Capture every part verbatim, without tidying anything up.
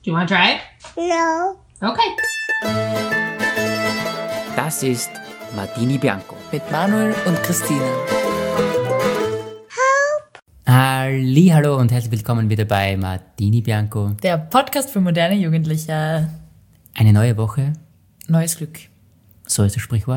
Do you want to try it? No. Okay. Das ist Martini Bianco. Mit Manuel und Christina. Hallihallo und herzlich willkommen wieder bei Martini Bianco. Der Podcast für moderne Jugendliche. Eine neue Woche, Neues Glück. so ist das Sprichwort.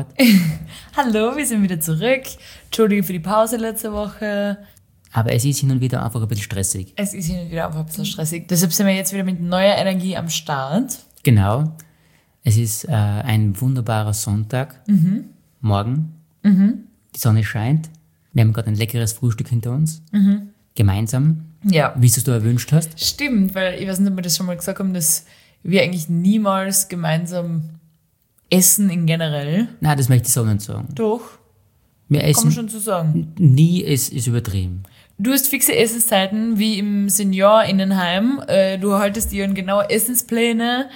Hallo, wir sind wieder zurück. Entschuldige für die Pause letzte Woche. Aber es ist hin und wieder einfach ein bisschen stressig. Es ist hin und wieder einfach ein bisschen stressig. Deshalb sind wir jetzt wieder mit neuer Energie am Start. Genau. Es ist äh, ein wunderbarer Sonntag. Mhm. Morgen. Mhm. Die Sonne scheint. Wir haben gerade ein leckeres Frühstück hinter uns. Mhm. Gemeinsam. Ja. Wie du es dir erwünscht hast. Stimmt, weil ich weiß nicht, ob wir das schon mal gesagt haben, dass wir eigentlich niemals gemeinsam essen in generell. Nein, das möchte ich so nicht sagen. Doch, Wir kann man essen schon so sagen. nie, ist, ist übertrieben. Du hast fixe Essenszeiten, wie im Seniorinnenheim. Äh, Du haltest dir an genaue Essenspläne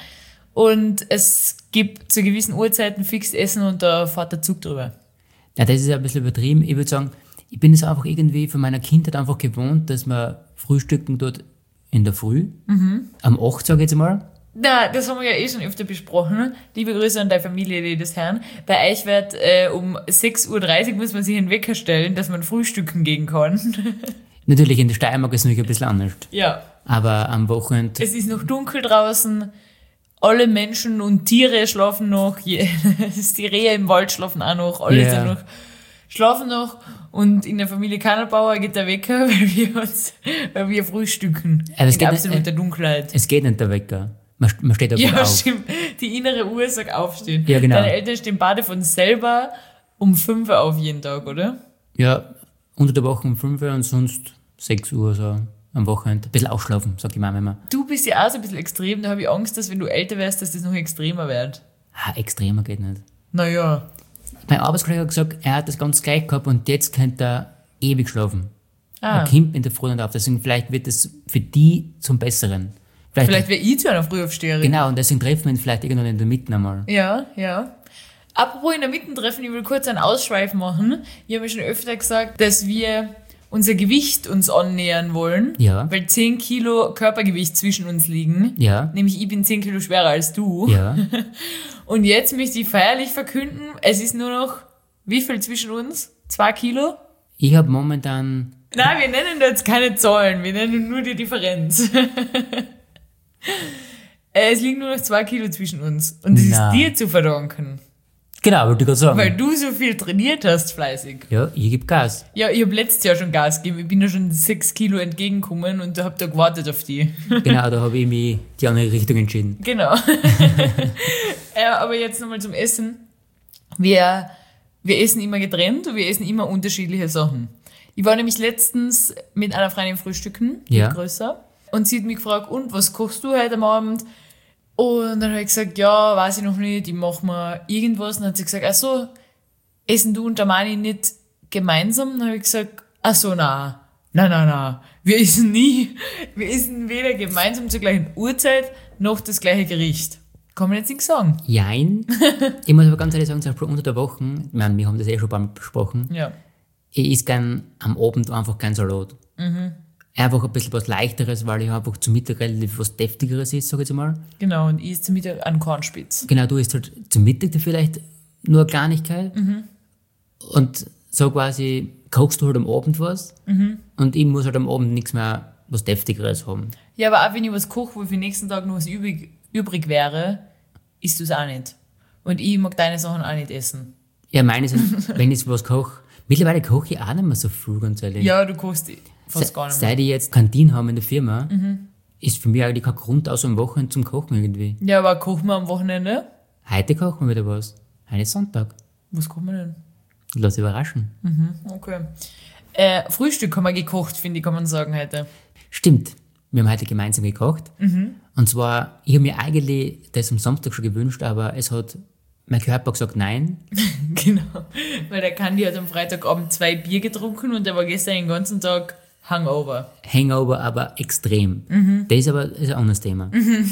und es gibt zu gewissen Uhrzeiten fix Essen und da fährt der Zug drüber. Ja, das ist ein bisschen übertrieben. Ich würde sagen, ich bin es einfach irgendwie von meiner Kindheit einfach gewohnt, dass wir frühstücken dort in der Früh. Mhm. Am acht, sage ich jetzt mal. Na, das haben wir ja eh schon öfter besprochen. Liebe Grüße an deine Familie, die das hören. Bei euch wird äh, um sechs Uhr dreißig muss man sich einen Wecker stellen, dass man frühstücken gehen kann. Natürlich in der Steiermark ist es natürlich ein bisschen anders. Ja. Aber am Wochenende, Es ist noch dunkel draußen. Alle Menschen und Tiere schlafen noch. Je- Die Rehe im Wald schlafen auch noch. Alle Ja. sind noch, schlafen noch. Und in der Familie Kannelbauer geht der Wecker, weil wir uns, weil wir frühstücken. Aber es in geht- absoluter äh, Dunkelheit. es geht nicht der Wecker. Man, man steht aber Ja, auf. stimmt. Die innere Uhr sagt aufstehen. Ja, genau. Deine Eltern stehen beide von selber um fünf Uhr auf jeden Tag, oder? Ja, unter der Woche um fünf Uhr und sonst sechs Uhr so am Wochenende. Ein bisschen ausschlafen, sagt die Mama immer. Du bist ja auch so ein bisschen extrem. Da habe ich Angst, dass wenn du älter wärst, dass das noch extremer wird. Ah, extremer geht nicht. Naja. Mein Arbeitskollege hat gesagt, er hat das ganz gleich gehabt und jetzt könnte er ewig schlafen. Ah. Er kommt in der Früh nicht auf. Deswegen vielleicht wird es für die zum Besseren. Vielleicht, Vielleicht wäre ich zu einer Frühaufsteherin. Genau, und deswegen treffen wir uns vielleicht irgendwann in der Mitte einmal. Ja, ja. Apropos in der Mitte treffen, ich will kurz einen Ausschweif machen. Ich habe ja schon öfter gesagt, dass wir unser Gewicht uns annähern wollen. Ja. Weil zehn Kilo Körpergewicht zwischen uns liegen. Ja, Nämlich ich bin zehn Kilo schwerer als du. ja. Und jetzt möchte ich feierlich verkünden, es ist nur noch, wie viel zwischen uns? Zwei Kilo? Ich habe momentan, Nein, wir nennen da jetzt keine Zahlen, wir nennen nur die Differenz. Äh, Es liegen nur noch zwei Kilo zwischen uns. Und das Na. ist dir zu verdanken. genau, wollte ich gerade sagen. Weil du so viel trainiert hast, fleißig. ja, ich gebe Gas. Ja, ich habe letztes Jahr schon Gas gegeben. Ich bin ja schon sechs Kilo entgegengekommen und hab da gewartet auf die. Genau, da habe ich mich die andere Richtung entschieden. Genau. äh, aber jetzt nochmal zum Essen. Wir, wir essen immer getrennt und wir essen immer unterschiedliche Sachen. Ich war nämlich letztens mit einer Freundin frühstücken, die Ja. ist größer. Und sie hat mich gefragt, und was kochst du heute am Abend? Und dann habe ich gesagt, ja, weiß ich noch nicht, ich mache mal irgendwas. Und dann hat sie gesagt, ach so, essen du und der Mani nicht gemeinsam? Dann habe ich gesagt, ach so, na, na, na, na, wir essen nie, wir essen weder gemeinsam zur gleichen Uhrzeit noch das gleiche Gericht. Kann man jetzt nicht sagen. Jein. Ich muss aber ganz ehrlich sagen, zum Beispiel unter der Woche, ich meine, wir haben das eh schon ein paar Mal besprochen, Ja. ich esse gern am Abend einfach kein Salat. Einfach ein bisschen was Leichteres, weil ich einfach zum Mittag relativ was Deftigeres ist, sag ich jetzt mal. Genau, und ich esse zum Mittag einen Kornspitz. Genau, du isst halt zum Mittag vielleicht nur eine Kleinigkeit. Und so quasi kochst du halt am Abend was. Und ich muss halt am Abend nichts mehr was Deftigeres haben. Ja, aber auch wenn ich was koche, wo für den nächsten Tag noch was übrig, übrig wäre, isst du es auch nicht. Und ich mag deine Sachen auch nicht essen. Ja, meine sind, wenn ich was koche, mittlerweile koche ich auch nicht mehr so viel, ganz ehrlich. Ja, du kochst fast Se- gar nicht mehr. Seit ich jetzt Kantine habe in der Firma, ist für mich eigentlich kein Grund außer am Wochenende zum Kochen irgendwie. Ja, aber kochen wir am Wochenende? Heute kochen wir wieder was. Heute ist Sonntag. Was kochen wir denn? Lass überraschen. Okay. Äh, Frühstück haben wir gekocht, finde ich, kann man sagen heute. Stimmt, wir haben heute gemeinsam gekocht. Und zwar, ich habe mir eigentlich das am Samstag schon gewünscht, aber es hat mein Körper gesagt nein. Genau. Weil der Kandi hat am Freitagabend zwei Bier getrunken und der war gestern den ganzen Tag Hangover. Hangover, aber extrem. Das ist aber das ist ein anderes Thema.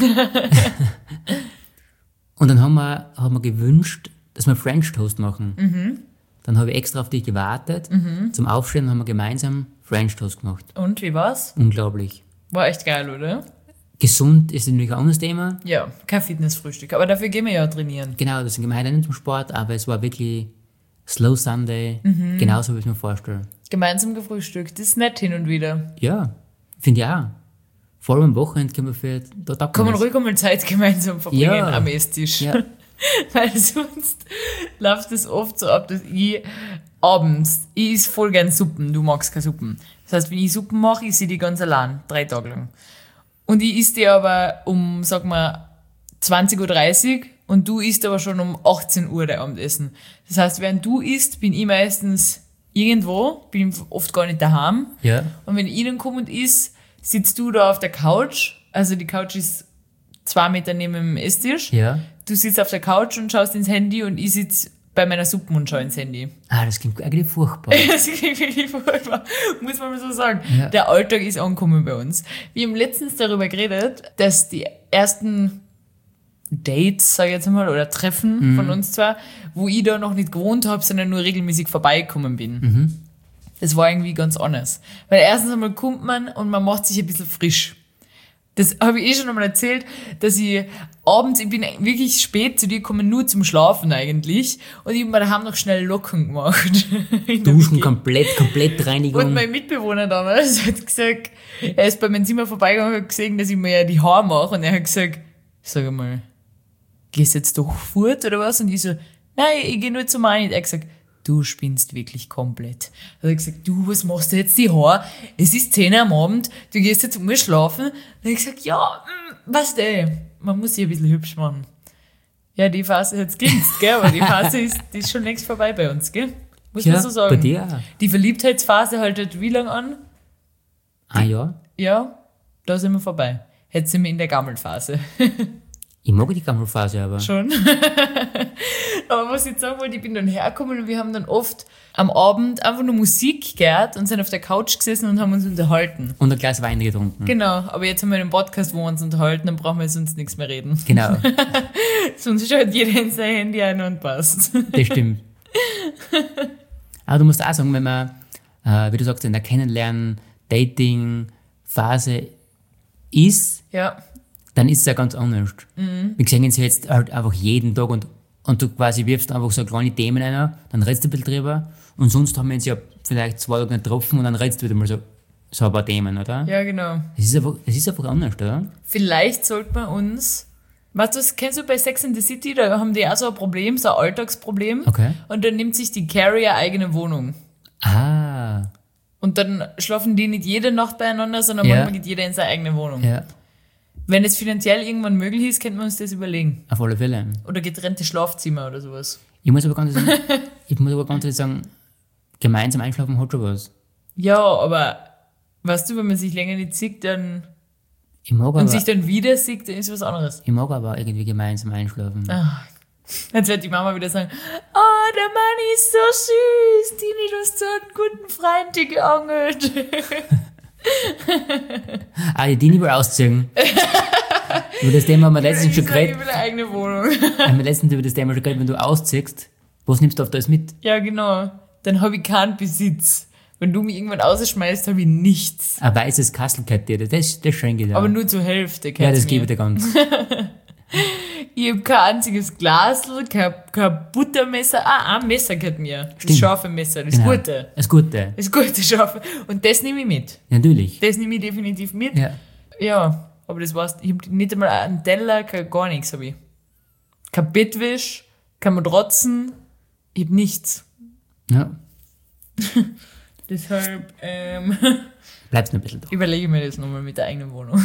Und dann haben wir, haben wir gewünscht, dass wir French Toast machen. Dann habe ich extra auf dich gewartet. Zum Aufstehen haben wir gemeinsam French Toast gemacht. Und wie war's? Unglaublich. War echt geil, oder? Gesund ist natürlich ein anderes Thema. Ja, kein Fitnessfrühstück. Aber dafür gehen wir ja trainieren. Genau, deswegen gehen wir heute nicht zum Sport, aber es war wirklich Slow Sunday, Mhm. genauso wie ich es mir vorstelle. Gemeinsam gefrühstückt. Das ist nett hin und wieder. Ja, finde ich auch. Vor allem am Wochenende können wir für da tappen Kann man wir es. ruhig einmal Zeit gemeinsam verbringen Ja. am Esstisch. Ja. Weil sonst läuft es oft so ab, dass ich abends, ich is voll gern Suppen, du magst keine Suppen. Das heißt, wenn ich Suppen mache, ich sie die ganz allein, drei Tage lang. Und ich isst die aber um, sag mal, zwanzig Uhr dreißig und du isst aber schon um achtzehn Uhr dein Abendessen. Das heißt, während du isst, bin ich meistens irgendwo, bin oft gar nicht daheim. Ja. Und wenn ich dann komme und isst, sitzt du da auf der Couch. Also die Couch ist zwei Meter neben dem Esstisch. Ja. Du sitzt auf der Couch und schaust ins Handy und ich sitze bei meiner Suppe und schaue ins Handy. Ah, das klingt eigentlich furchtbar. Das klingt wirklich furchtbar, muss man mal so sagen. Ja. Der Alltag ist angekommen bei uns. Wir haben letztens darüber geredet, dass die ersten Dates, sag ich jetzt mal, oder Treffen von uns zwar, wo ich da noch nicht gewohnt habe, sondern nur regelmäßig vorbeigekommen bin. Das war irgendwie ganz anders. Weil erstens einmal kommt man und man macht sich ein bisschen frisch. Das habe ich eh schon einmal erzählt, dass ich abends, ich bin wirklich spät zu dir gekommen, nur zum Schlafen eigentlich. Und ich habe mir daheim noch schnell Locken gemacht. In der Duschen Wiki. komplett, komplett Reinigung. Und mein Mitbewohner damals hat gesagt, er ist bei meinem Zimmer vorbeigegangen und hat gesehen, dass ich mir ja die Haare mache. Und er hat gesagt, sag mal, gehst jetzt doch fort oder was? Und ich so, nein, ich gehe nur zum Mann. Und er hat gesagt, du spinnst wirklich komplett. Er hat gesagt, du, was machst du jetzt die Haare? Es ist zehn Uhr am Abend, du gehst jetzt mal schlafen. Und ich gesagt, ja, mh, weißt du, man muss sich ein bisschen hübsch machen. Ja, die Phase hat's gingst, gell? Aber die Phase ist, die ist schon längst vorbei bei uns, gell? Muss Ja, man so sagen. bei dir auch. Die Verliebtheitsphase haltet wie lang an? Ah ja, Ja, da sind wir vorbei. Jetzt sind wir in der Gammelphase. ich mag die Gammelphase aber. Schon. Aber was ich jetzt sagen wollte, ich bin dann hergekommen und wir haben dann oft am Abend einfach nur Musik gehört und sind auf der Couch gesessen und haben uns unterhalten. Und ein Glas Wein getrunken. Genau, aber jetzt haben wir einen Podcast, wo wir uns unterhalten, dann brauchen wir sonst nichts mehr reden. Genau, Sonst schaut jeder in sein Handy ein und passt. das stimmt. Aber du musst auch sagen, wenn man, äh, wie du sagst, in der Kennenlernen, Dating-Phase ist, Ja, dann ist es ja ganz anders. Mhm. Wir sehen uns ja jetzt halt einfach jeden Tag und, und du quasi wirfst einfach so kleine Themen ein, dann redest du ein bisschen drüber und sonst haben wir uns ja vielleicht zwei Tage nicht getroffen und dann redest du wieder mal so, so ein paar Themen, oder? ja, genau. Es ist einfach, es ist einfach anders, oder? Vielleicht sollte man uns, weißt du, das kennst du bei Sex and the City, da haben die auch so ein Problem, so ein Alltagsproblem. Okay. Und dann nimmt sich die Carrie eine eigene Wohnung. Ah, Und dann schlafen die nicht jede Nacht beieinander, sondern Ja. manchmal geht jeder in seine eigene Wohnung. ja, Wenn es finanziell irgendwann möglich ist, könnte man uns das überlegen. auf alle Fälle. Oder getrennte Schlafzimmer oder sowas. Ich muss aber ganz ehrlich sagen, ich muss aber ganz ehrlich sagen, gemeinsam einschlafen hat schon was. Ja, aber weißt du, wenn man sich länger nicht sieht, dann Ich mag und aber, sich dann wieder sieht, dann ist was anderes. ich mag aber irgendwie gemeinsam einschlafen. Ah. Jetzt wird die Mama wieder sagen, oh, der Mann ist so süß, Tini, du hast so einen guten Freund dir geangelt. Ah, die Dini will ausziehen. Über das Thema haben wir letztens schon Ich sage, ich geredet. will eine eigene Wohnung. Haben wir letztens über das Thema schon geredet, wenn du ausziehst, was nimmst du auf das mit? Ja, genau. Dann habe ich keinen Besitz. Wenn du mich irgendwann rausschmeißt, habe ich nichts. Ein weißes Kastelkette, das, das schenke ich dir. Aber nur zur Hälfte. ja, kannst das du gebe mir. ich dir ganz. Ich habe kein einziges Glasl, kein, kein Buttermesser. Ah, ein Messer gehört mir. Das Stimmt. scharfe Messer, das Genau. gute. Das Gute. Das gute scharfe. Und das nehme ich mit. Natürlich. Das nehme ich definitiv mit. Ja. Ja, aber das war's. Ich habe nicht einmal einen Teller, kein, gar nichts habe ich. Kein Bettwäsch, kein Matratzen. Ich habe nichts. ja. Deshalb ähm, Bleibst noch ein bisschen da. überlege ich mir das nochmal mit der eigenen Wohnung.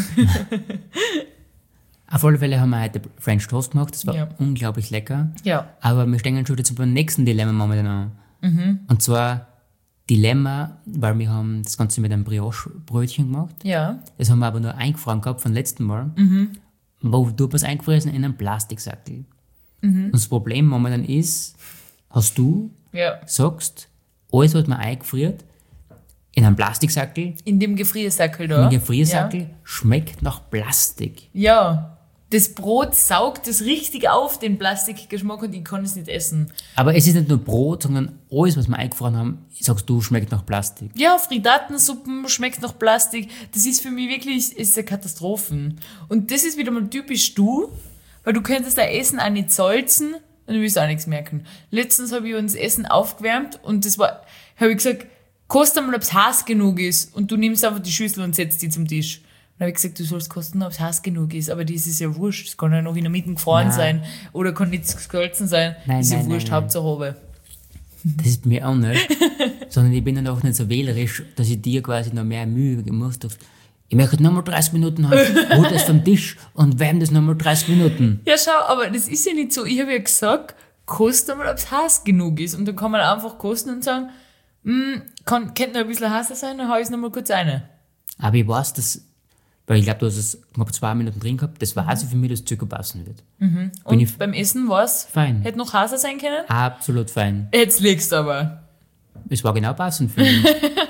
Auf alle Fälle haben wir heute French Toast gemacht, das war Ja. unglaublich lecker. Ja. Aber wir stehen schon jetzt beim nächsten Dilemma momentan an. Mhm. Und zwar Dilemma, weil wir haben das Ganze mit einem Brioche-Brötchen gemacht. Ja. Das haben wir aber nur eingefroren gehabt von letzten Mal. Mhm. Wo du was eingefroren in einem Plastiksackel. Mhm. Und das Problem momentan ist, hast du, Ja. sagst, alles, was man eingefriert, in einem Plastiksackel, In dem Gefriersackel in da. einem Gefriersackel, schmeckt nach Plastik. Ja. das Brot saugt das richtig auf, den Plastikgeschmack, und ich kann es nicht essen. Aber es ist nicht nur Brot, sondern alles, was wir eingefroren haben, sagst du, schmeckt nach Plastik. Ja, Frittatensuppen schmeckt nach Plastik. Das ist für mich wirklich, es ist eine Katastrophe. Und das ist wieder mal typisch du, weil du könntest dein Essen auch nicht salzen und du willst auch nichts merken. Letztens habe ich uns Essen aufgewärmt und das war, habe ich gesagt, koste mal, ob es heiß genug ist, und du nimmst einfach die Schüssel und setzt die zum Tisch. Dann habe ich gesagt, du sollst kosten, ob es heiß genug ist, aber das ist ja wurscht. Es kann ja noch in der Mitte gefroren Nein. sein oder kann nicht gescholzen sein. Nein, das ist ja nein, wurscht, nein, nein. Hauptsache habe. Das ist mir auch nicht. Sondern ich bin dann auch nicht so wählerisch, dass ich dir quasi noch mehr Mühe gemacht habe. Ich möchte nochmal dreißig Minuten haben, hol das vom Tisch und wärm das nochmal dreißig Minuten. Ja, schau, aber das ist ja nicht so. Ich habe ja gesagt, koste mal, ob es heiß genug ist. Und dann kann man einfach kosten und sagen, mm, kann, könnte noch ein bisschen heißer sein, dann hau ich es nochmal kurz rein. Aber ich weiß, dass, weil ich glaube, du hast es knapp zwei Minuten drin gehabt, das weiß ich für mich, dass es circa passen wird. Mhm. Bin Und ich beim Essen war es, fein. hätte noch heißer sein können? Absolut fein. Jetzt liegst du aber. Es war genau passend für mich.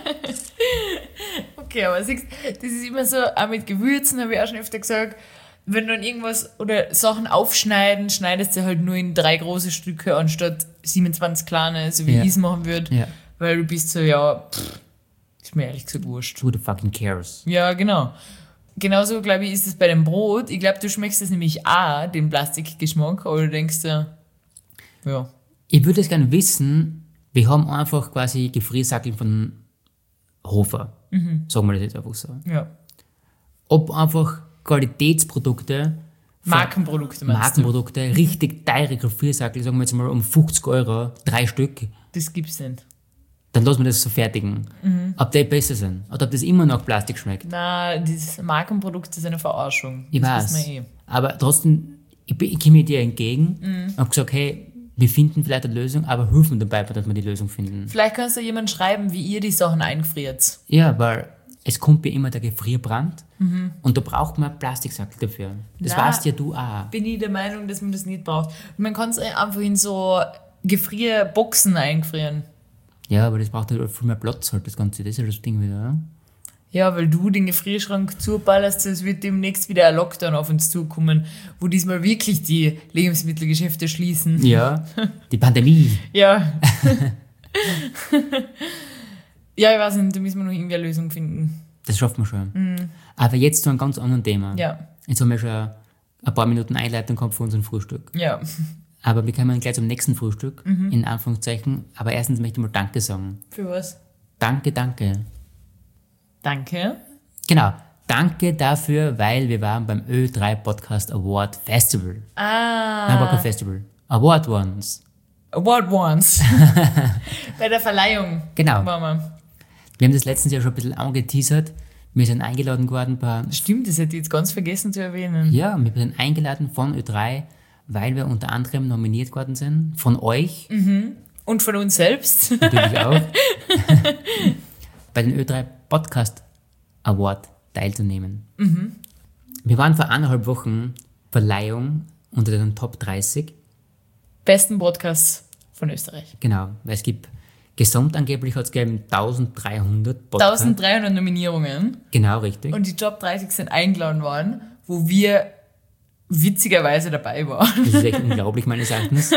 Okay, aber siehst, das ist immer so, auch mit Gewürzen, habe ich auch schon öfter gesagt, wenn du dann irgendwas oder Sachen aufschneiden, schneidest du halt nur in drei große Stücke anstatt siebenundzwanzig kleine, so wie Ja. ich es machen würde. Ja. Weil du bist so, ja, pff, ist mir ehrlich gesagt wurscht. Who the fucking cares? Ja, genau. Genauso, glaube ich, ist es bei dem Brot. Ich glaube, du schmeckst es nämlich auch, den Plastikgeschmack, aber du denkst dir, ja. Ich würde es gerne wissen, wir haben einfach quasi Gefriersackel von Hofer. Mhm. Sagen wir das jetzt einfach so. ja. Ob einfach Qualitätsprodukte, Markenprodukte meinst Markenprodukte, richtig teure Gefriersackel, sagen wir jetzt mal um fünfzig Euro, drei Stück, du? Das gibt's nicht. dann lassen wir das so fertigen. Mhm. Ob die besser sind oder ob das immer noch Plastik schmeckt. Na, dieses Markenprodukt ist eine Verarschung. Ich das weiß. wissen wir eh. Aber trotzdem, ich, bin- ich komme dir entgegen Mhm. und habe gesagt, hey, wir finden vielleicht eine Lösung, aber hilf mir dabei, dass wir die Lösung finden. Vielleicht kannst du jemand schreiben, wie ihr die Sachen einfriert. Ja, weil es kommt ja immer der Gefrierbrand und da braucht man Plastiksackel dafür. Das Na. weißt ja du auch. Bin ich der Meinung, dass man das nicht braucht. Und man kann es einfach in so Gefrierboxen einfrieren. Ja, aber das braucht halt viel mehr Platz halt, das Ganze. Das ist ja das Ding wieder, oder? Ja, weil du den Gefrierschrank zuballerst, es wird demnächst wieder ein Lockdown auf uns zukommen, wo diesmal wirklich die Lebensmittelgeschäfte schließen. Ja, die Pandemie. Ja. Ja, ich weiß nicht, da müssen wir noch irgendwie eine Lösung finden. Das schaffen wir schon. Aber jetzt zu einem ganz anderen Thema. Ja. Jetzt haben wir schon ein paar Minuten Einleitung gehabt für unseren Frühstück. Ja. Aber wir kommen gleich zum nächsten Frühstück, in Anführungszeichen. Aber erstens möchte ich mal Danke sagen. Für was? Danke, danke. Danke. Genau. Danke dafür, weil wir waren beim Ö drei Podcast Award Festival. Ah. Nein, war kein Festival. Award Ones. Award Ones. Bei der Verleihung. Genau. Waren wir. Wir haben das letztens ja schon ein bisschen angeteasert. Wir sind eingeladen worden bei... Stimmt, das hätte ich jetzt ganz vergessen zu erwähnen. Ja, wir sind eingeladen von Ö drei, weil wir unter anderem nominiert worden sind. Von euch. Und von uns selbst. Natürlich auch. bei den Ö drei Podcast Award teilzunehmen. Wir waren vor eineinhalb Wochen Verleihung unter den Top dreißig. Besten Podcasts von Österreich. Genau, weil es gibt, gesamt angeblich hat es gegeben eintausenddreihundert Podcasts. eintausenddreihundert Nominierungen. Genau, richtig. Und die Top dreißig sind eingeladen worden, wo wir witzigerweise dabei waren. Das ist echt unglaublich meines Erachtens.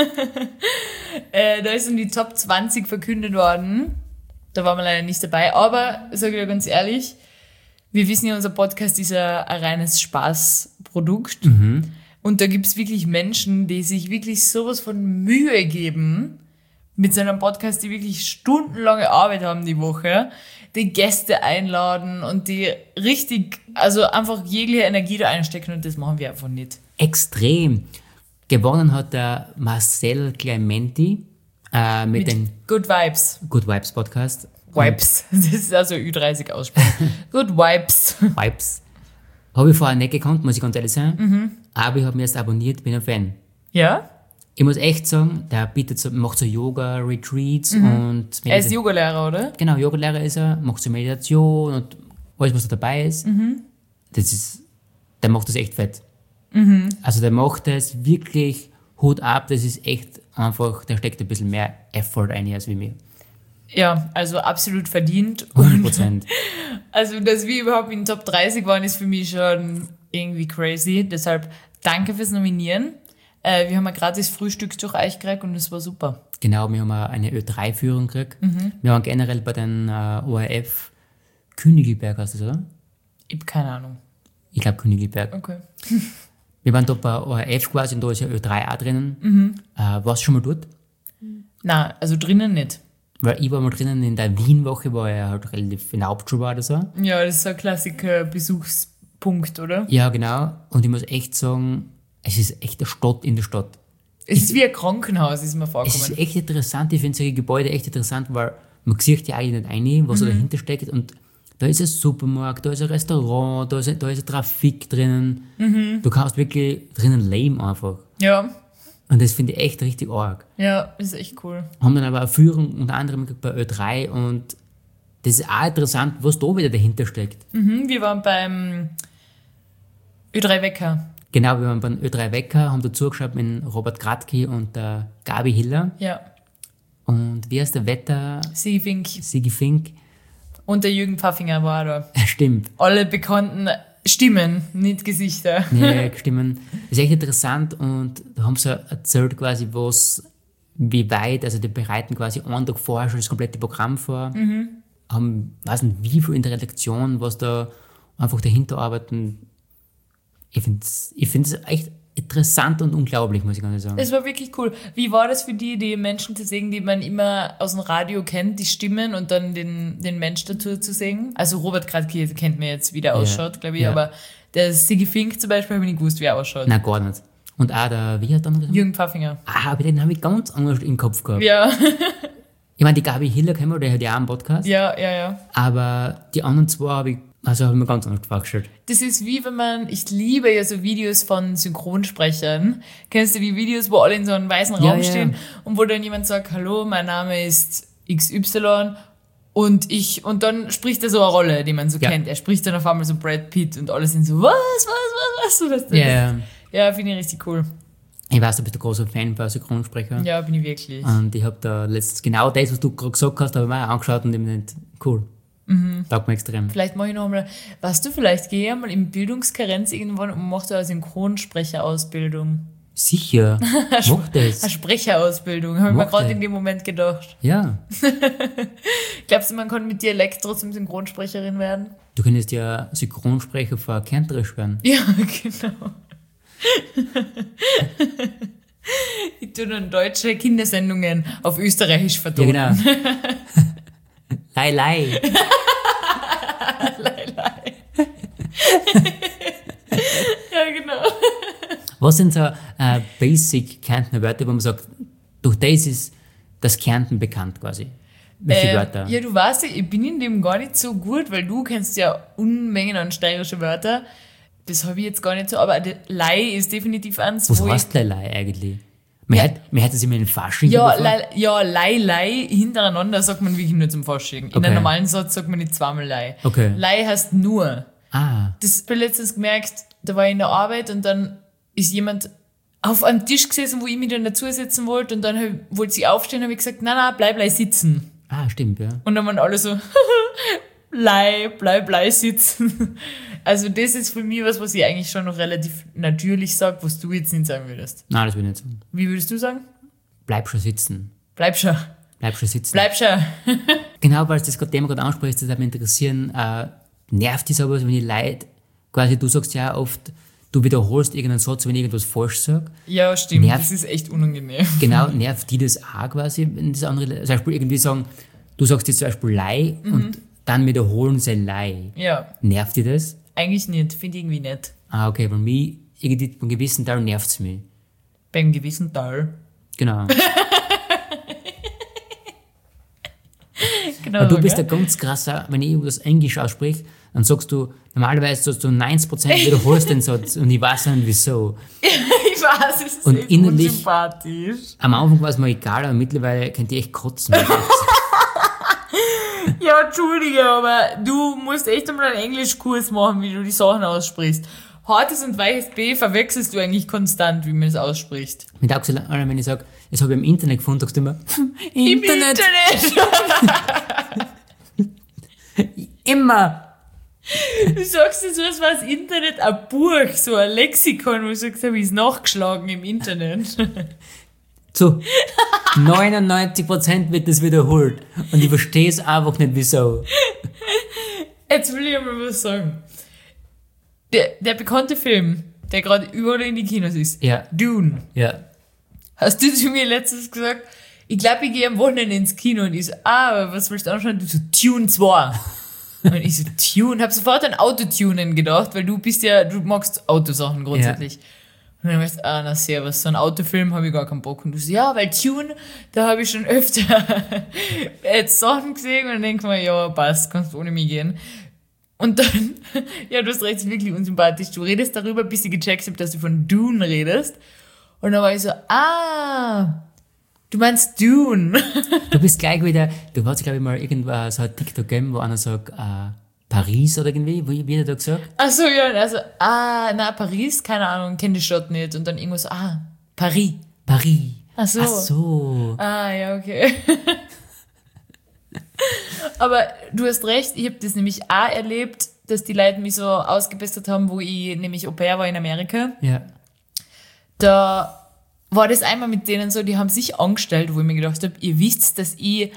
Äh, da ist um die Top zwanzig verkündet worden. Da waren wir leider nicht dabei. Aber, sage ich dir ganz ehrlich, wir wissen ja, unser Podcast ist ja ein reines Spaßprodukt. Und da gibt's wirklich Menschen, die sich wirklich sowas von Mühe geben mit so einem Podcast, die wirklich stundenlange Arbeit haben die Woche, die Gäste einladen und die richtig, also einfach jegliche Energie da einstecken, und das machen wir einfach nicht. Extrem. Gewonnen hat der Marcel Clementi äh, mit, Mit dem Good Vibes. Good Vibes Podcast. Vibes. Das ist also Ü dreißig aussprechen. Good Vibes. Vibes. Habe ich vorher nicht gekannt, muss ich ganz ehrlich sein. Aber ich habe mir erst abonniert, bin ein Fan. Ja? Ich muss echt sagen, der bietet so, macht so Yoga-Retreats und... Er ist Yogalehrer, oder? Genau, Yogalehrer ist er, macht so Meditation und alles, was da dabei ist. Das ist, der macht das echt fett. Also der macht das wirklich Hut ab, das ist echt einfach, der steckt ein bisschen mehr Effort ein als wie mir. Ja, also absolut verdient. hundert Prozent. Also, dass wir überhaupt in den Top dreißig waren, ist für mich schon irgendwie crazy. Deshalb danke fürs Nominieren. Äh, wir haben ein gratis Frühstück durch euch gekriegt und es war super. Genau, wir haben eine Ö drei Führung gekriegt. Mhm. Wir waren generell bei den äh, O R F Königelberg, heißt das, oder? Ich habe keine Ahnung. Ich glaube Königelberg. Okay. Wir waren dort bei O R F quasi und da ist ja Ö drei auch drinnen. Mhm. Äh, warst du schon mal dort? Nein, also drinnen nicht. Weil ich war mal drinnen in der Wien-Woche, wo er halt relativ in der Hauptschule war oder so. Ja, das ist so ein klassischer Besuchspunkt, oder? Ja, genau. Und ich muss echt sagen, es ist echt eine Stadt in der Stadt. Es ist wie ein Krankenhaus, ist mir vorgekommen. Es ist echt interessant, ich finde solche Gebäude echt interessant, weil man sieht ja eigentlich nicht ein, was mhm. da dahinter steckt. Und da ist ein Supermarkt, da ist ein Restaurant, da ist, da ist ein Trafik drinnen. Mhm. Du kannst wirklich drinnen leben einfach. Ja. Und das finde ich echt richtig arg. Ja, das ist echt cool. Haben dann aber eine Führung unter anderem bei Ö drei und das ist auch interessant, was da wieder dahinter steckt. Mhm, wir waren beim Ö drei Wecker. Genau, wir waren beim Ö drei Wecker, haben da zugeschaut mit Robert Gradke und der Gabi Hiller. Ja. Und wie heißt der Wetter? Sigi Fink. Sigi Fink. Und der Jürgen Pfaffinger war da. Stimmt. Alle bekannten Stimmen, nicht Gesichter. Ja, Stimmen. Das ist echt interessant und da haben sie erzählt quasi, was, wie weit, also die bereiten quasi einen Tag vorher schon das komplette Programm vor, mhm. haben, weiß nicht, wie viel in der Redaktion, was da einfach dahinter arbeiten. Ich finde es ich find's echt interessant und unglaublich, muss ich ganz sagen. Es war wirklich cool. Wie war das für die, die Menschen zu sehen, die man immer aus dem Radio kennt, die Stimmen und dann den, den Mensch dazu zu sehen? Also Robert Gradke kennt man jetzt, wie der ja. ausschaut, glaube ich, ja. aber der Sigi Fink zum Beispiel habe ich nicht gewusst, wie er ausschaut. Nein, gar nicht. Und auch der, wie hat der andere? Jürgen Pfaffinger. Ah, aber den habe ich ganz anders im Kopf gehabt. Ja. Ich meine, die Gabi Hiller kennen wir, der hat ja auch einen Podcast. Ja, ja, ja. Aber die anderen zwei habe ich Also habe ich mir ganz anders vorgestellt. Das ist wie wenn man, ich liebe ja so Videos von Synchronsprechern. Kennst du die Videos, wo alle in so einem weißen Raum ja, stehen ja. und wo dann jemand sagt, hallo, mein Name ist X Y und ich, und dann spricht er so eine Rolle, die man so ja. kennt. Er spricht dann auf einmal so Brad Pitt und alle sind so, was, was, was, was, was? Ja, ja finde ich richtig cool. Ich weiß, du bist ein großer Fan bei Synchronsprecher. Ja, bin ich wirklich. Und ich habe da letztens genau das, was du gerade gesagt hast, habe ich mir auch angeschaut und ich nicht cool. Mhm. Taugt mir extrem. Vielleicht mache ich noch mal, weißt du, vielleicht gehe ich mal in Bildungskarenz irgendwann und mache da eine Synchronsprecherausbildung. Sicher, mach das. Eine Sprecherausbildung, habe ich mir gerade in dem Moment gedacht. Ja. Glaubst du, man kann mit Dialekt trotzdem Synchronsprecherin werden? Du könntest ja Synchronsprecher für Kärnterisch werden. Ja, genau. Ich tue dann deutsche Kindersendungen auf Österreichisch vertonen. Ja, genau. Lei, lei. lei, lei. Ja, genau. Was sind so äh, basic Kärntner Wörter, wo man sagt, durch das ist das Kärnten bekannt quasi? Welche äh, Wörter? Ja, du weißt ja, ich bin in dem gar nicht so gut, weil du kennst ja Unmengen an steirische Wörter. Das habe ich jetzt gar nicht so, aber Lei ist definitiv eins. Was heißt Lei, Lei eigentlich? Man, ja. hat, man hat das immer in den Fasching. Ja, Lei, ja, Lei, Lei hintereinander sagt man wirklich nur zum Fasching. In okay. einem normalen Satz sagt man nicht zweimal Lei. Okay. Lei heißt nur. Ah. Das habe ich letztens gemerkt, da war ich in der Arbeit und dann ist jemand auf einem Tisch gesessen, wo ich mich dann dazusetzen wollte und dann hab, wollte sie aufstehen und habe ich gesagt, nein, nein, bleib, bleib sitzen. Ah, stimmt, ja. Und dann waren alle so, Lei, bleib, bleib sitzen. Also das ist für mich was, was ich eigentlich schon noch relativ natürlich sage, was du jetzt nicht sagen würdest. Nein, das würde ich nicht sagen. Wie würdest du sagen? Bleib schon sitzen. Bleib schon. Bleib schon sitzen. Bleib schon. Genau, weil du das Thema gerade ansprichst, das würde mich interessieren, äh, nervt dich sowas, wenn die Leute, quasi du sagst ja oft, du wiederholst irgendeinen Satz, wenn ich irgendwas falsch sage. Ja, stimmt, nervt, das ist echt unangenehm. Genau, nervt die das auch quasi, wenn das andere, zum Beispiel irgendwie sagen, du sagst jetzt zum Beispiel Lei mhm. und dann wiederholen sie Lei. Ja. Nervt die das? Eigentlich nicht, finde ich irgendwie nicht. Ah, okay, bei mir, irgendwie beim gewissen Teil nervt es mich. Beim gewissen Teil? Genau. Genau. Weil du bist okay. ein ganz krasser, wenn ich das Englisch ausspreche, dann sagst du, normalerweise sagst du neunzig Prozent wiederholst den Satz und ich weiß nicht wieso. Ich weiß, es ist und echt innerlich, unsympathisch. Am Anfang war es mir egal, aber mittlerweile könnt ihr echt kotzen. Ja, entschuldige, aber du musst echt einmal einen Englischkurs machen, wie du die Sachen aussprichst. Hartes und weiches B verwechselst du eigentlich konstant, wie man es ausspricht. Mit auch so, wenn ich sage, das habe ich im Internet gefunden, sagst du immer, Im Internet! Internet. Immer! Du sagst jetzt, was war das Internet? Ein Buch, so ein Lexikon, wo du sagst, habe ich es nachgeschlagen im Internet. Zu neunundneunzig Prozent wird das wiederholt. Und ich verstehe es einfach nicht, wieso. Jetzt will ich aber was sagen. Der, der bekannte Film, der gerade überall in die Kinos ist, Ja. Dune. Ja. Hast du zu mir letztens gesagt, ich glaube, ich gehe am Wochenende ins Kino und ich so, ah, was willst du anschauen? Du so, Dune zwei. Und ich so, Tune, hab sofort an Autotunen gedacht, weil du bist ja, du magst Autosachen grundsätzlich. Ja. Und dann weißt du, ah, na servus, so ein Autofilm habe ich gar keinen Bock. Und du so, ja, weil Tune, da habe ich schon öfter jetzt Sachen gesehen und dann denk mir, ja, passt, kannst du ohne mich gehen. Und dann, ja, du hast recht, ist wirklich unsympathisch. Du redest darüber, bis ich gecheckt habe, dass du von Dune redest. Und dann war ich so, ah, du meinst Dune. Du bist gleich wieder, du hast, glaube ich, mal irgendwo so ein TikTok gegeben, wo einer sagt, äh, Paris oder irgendwie, wie wie hat er da gesagt? Ach so, ja, also, ah, na, Paris, keine Ahnung, kenne die Stadt nicht. Und dann irgendwas, so, ah, Paris. Paris. Ach so. Ach so. Ah, ja, okay. Aber du hast recht, ich habe das nämlich auch erlebt, dass die Leute mich so ausgebessert haben, wo ich nämlich Au pair war in Amerika. Ja. Da war das einmal mit denen so, die haben sich angestellt, wo ich mir gedacht habe, ihr wisst, dass ich,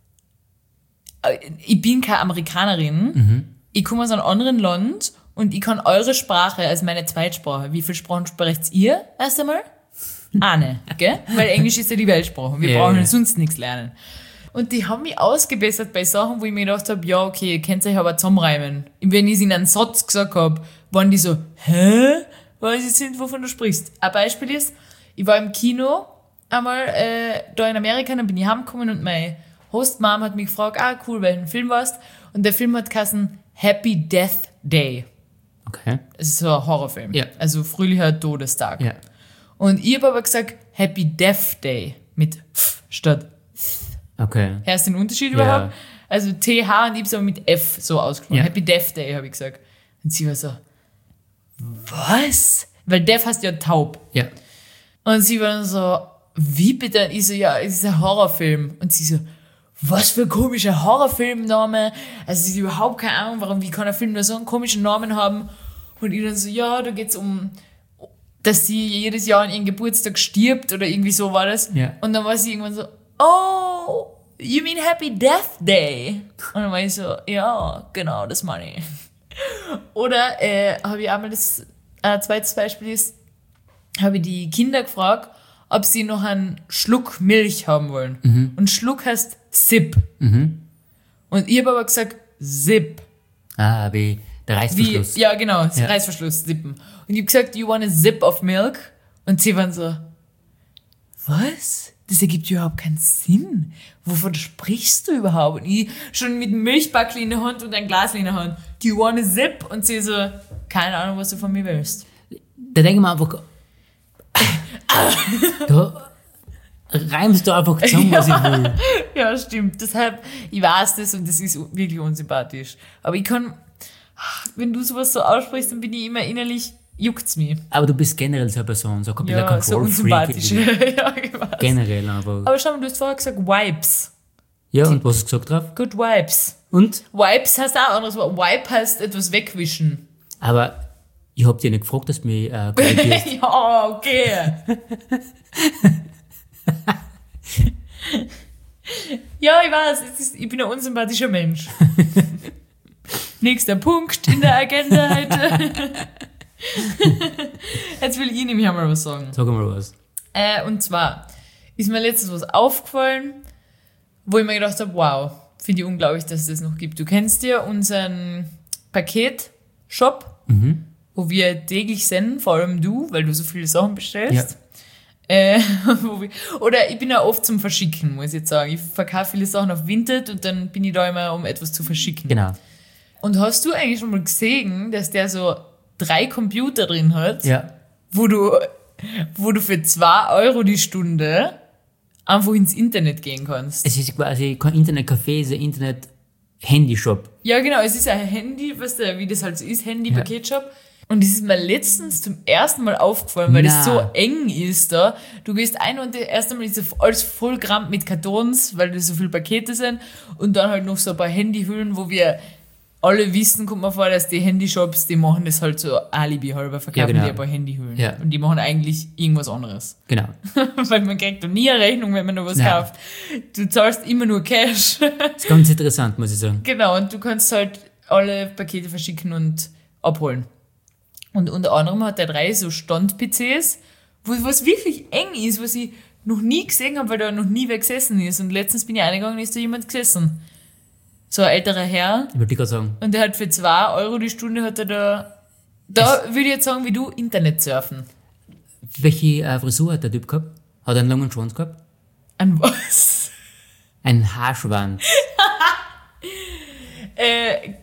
ich bin keine Amerikanerin, mhm. ich komme aus einem anderen Land und ich kann eure Sprache als meine Zweitsprache. Wie viele Sprachen sprecht ihr erst einmal? Eine, gell? Weil Englisch ist ja die Weltsprache. Wir yeah. brauchen sonst nichts lernen. Und die haben mich ausgebessert bei Sachen, wo ich mir gedacht habe, ja, okay, ihr könnt euch aber zusammenreimen. Und wenn ich es in einen Satz gesagt habe, waren die so, hä? Weil sie sind, wovon du sprichst. Ein Beispiel ist, ich war im Kino einmal äh, da in Amerika, dann bin ich heimgekommen und meine Hostmom hat mich gefragt, ah cool, welchen Film warst? Und der Film hat geheißen Happy Death Day. Okay. Das ist so ein Horrorfilm. Ja. Also fröhlicher Todestag. Ja. Und ich habe aber gesagt Happy Death Day mit F statt F. Okay. Hörst du den Unterschied Ja. überhaupt? Also T H und ich habe es aber mit F so ausgesprochen. Ja. Happy Death Day, habe ich gesagt. Und sie war so, was? Weil Death heißt ja taub. Ja. Und sie war dann so, wie bitte? Und ich so, ja, es ist ein Horrorfilm. Und sie so, was für ein komischer Horrorfilmname. Also sie hat überhaupt keine Ahnung, warum, wie kann ein Film nur so einen komischen Namen haben. Und ich dann so, ja, da geht's um, dass sie jedes Jahr an ihrem Geburtstag stirbt oder irgendwie so war das. Ja. Und dann war sie irgendwann so, oh, you mean Happy Death Day? Und dann war ich so, ja, genau, das meine ich. Oder äh, habe ich einmal das, ein zweites Beispiel ist, habe ich die Kinder gefragt, ob sie noch einen Schluck Milch haben wollen. Mhm. Und Schluck heißt Sip. Mhm. Und ich habe aber gesagt Sip. Ah, wie der Reißverschluss. Wie, ja, genau, Ja. Reißverschluss, Sippen. Und ich habe gesagt, you want a sip of milk? Und sie waren so, was? Das ergibt überhaupt keinen Sinn. Wovon sprichst du überhaupt? Und ich schon mit einem Milchbackel in der Hand und ein Glas in der Hand. Do you want a sip? Und sie so, keine Ahnung, was du von mir willst. Da denke ich mir einfach, du reimst du einfach zusammen, was ich will. Ja, stimmt. Deshalb, ich weiß das und das ist wirklich unsympathisch. Aber ich kann, wenn du sowas so aussprichst, dann bin ich immer innerlich, juckt's mich. Aber du bist generell so eine Person, so ein kompletter Ja, so Control-Freak. unsympathisch. irgendwie. Ja, ich weiß. Generell einfach. Aber schau mal, du hast vorher gesagt Vibes. Ja, und was hast du gesagt drauf? Good Vibes. Und? Vibes heißt auch anderes Wort. Wipe heißt etwas wegwischen. Aber ich hab dich nicht gefragt, dass du mich äh, korrigierst. Ja, okay. Ja, ich weiß, es ist, ich bin ein unsympathischer Mensch. Nächster Punkt in der Agenda heute. Jetzt will ich nämlich einmal was sagen. Sag mal was. Äh, und zwar ist mir letztens was aufgefallen, wo ich mir gedacht habe, wow, finde ich unglaublich, dass es das noch gibt. Du kennst ja unseren Paketshop, Mhm. wo wir täglich senden, vor allem du, weil du so viele Sachen bestellst. Ja. Äh, wo wir, oder ich bin ja oft zum Verschicken, muss ich jetzt sagen. Ich verkaufe viele Sachen auf Vinted und dann bin ich da immer, um etwas zu verschicken. Genau. Und hast du eigentlich schon mal gesehen, dass der so drei Computer drin hat, Ja. wo du, wo du für zwei Euro die Stunde einfach ins Internet gehen kannst? Es ist quasi kein Internetcafé, es ist ein Internet-Handyshop. Ja, genau, es ist ein Handy, weißt du, wie das halt so ist, Handy-Paketshop. Und das ist mir letztens zum ersten Mal aufgefallen, weil Na. das so eng ist da. Du gehst ein und das erste Mal ist so alles vollgerammt mit Kartons, weil das so viele Pakete sind. Und dann halt noch so ein paar Handyhüllen, wo wir alle wissen, kommt man vor, dass die Handyshops, die machen das halt so Alibi halber, verkaufen Ja, genau. die ein paar Handyhüllen. Ja. Und die machen eigentlich irgendwas anderes. Genau. Weil man kriegt doch nie eine Rechnung, wenn man da was Nein. kauft. Du zahlst immer nur Cash. Das ist ganz interessant, muss ich sagen. Genau, und du kannst halt alle Pakete verschicken und abholen. Und unter anderem hat der drei so Stand-P Cs, wo was wirklich eng ist, was ich noch nie gesehen habe, weil da noch nie wer gesessen ist. Und letztens bin ich reingegangen, ist da jemand gesessen. So ein älterer Herr. Ich wollte dir gerade sagen. Und der hat für zwei Euro die Stunde hat er da, da würde ich jetzt sagen, wie du, Internet surfen. Welche äh, Frisur hat der Typ gehabt? Hat er einen langen Schwanz gehabt? An was? Ein Haarschwanz. Äh,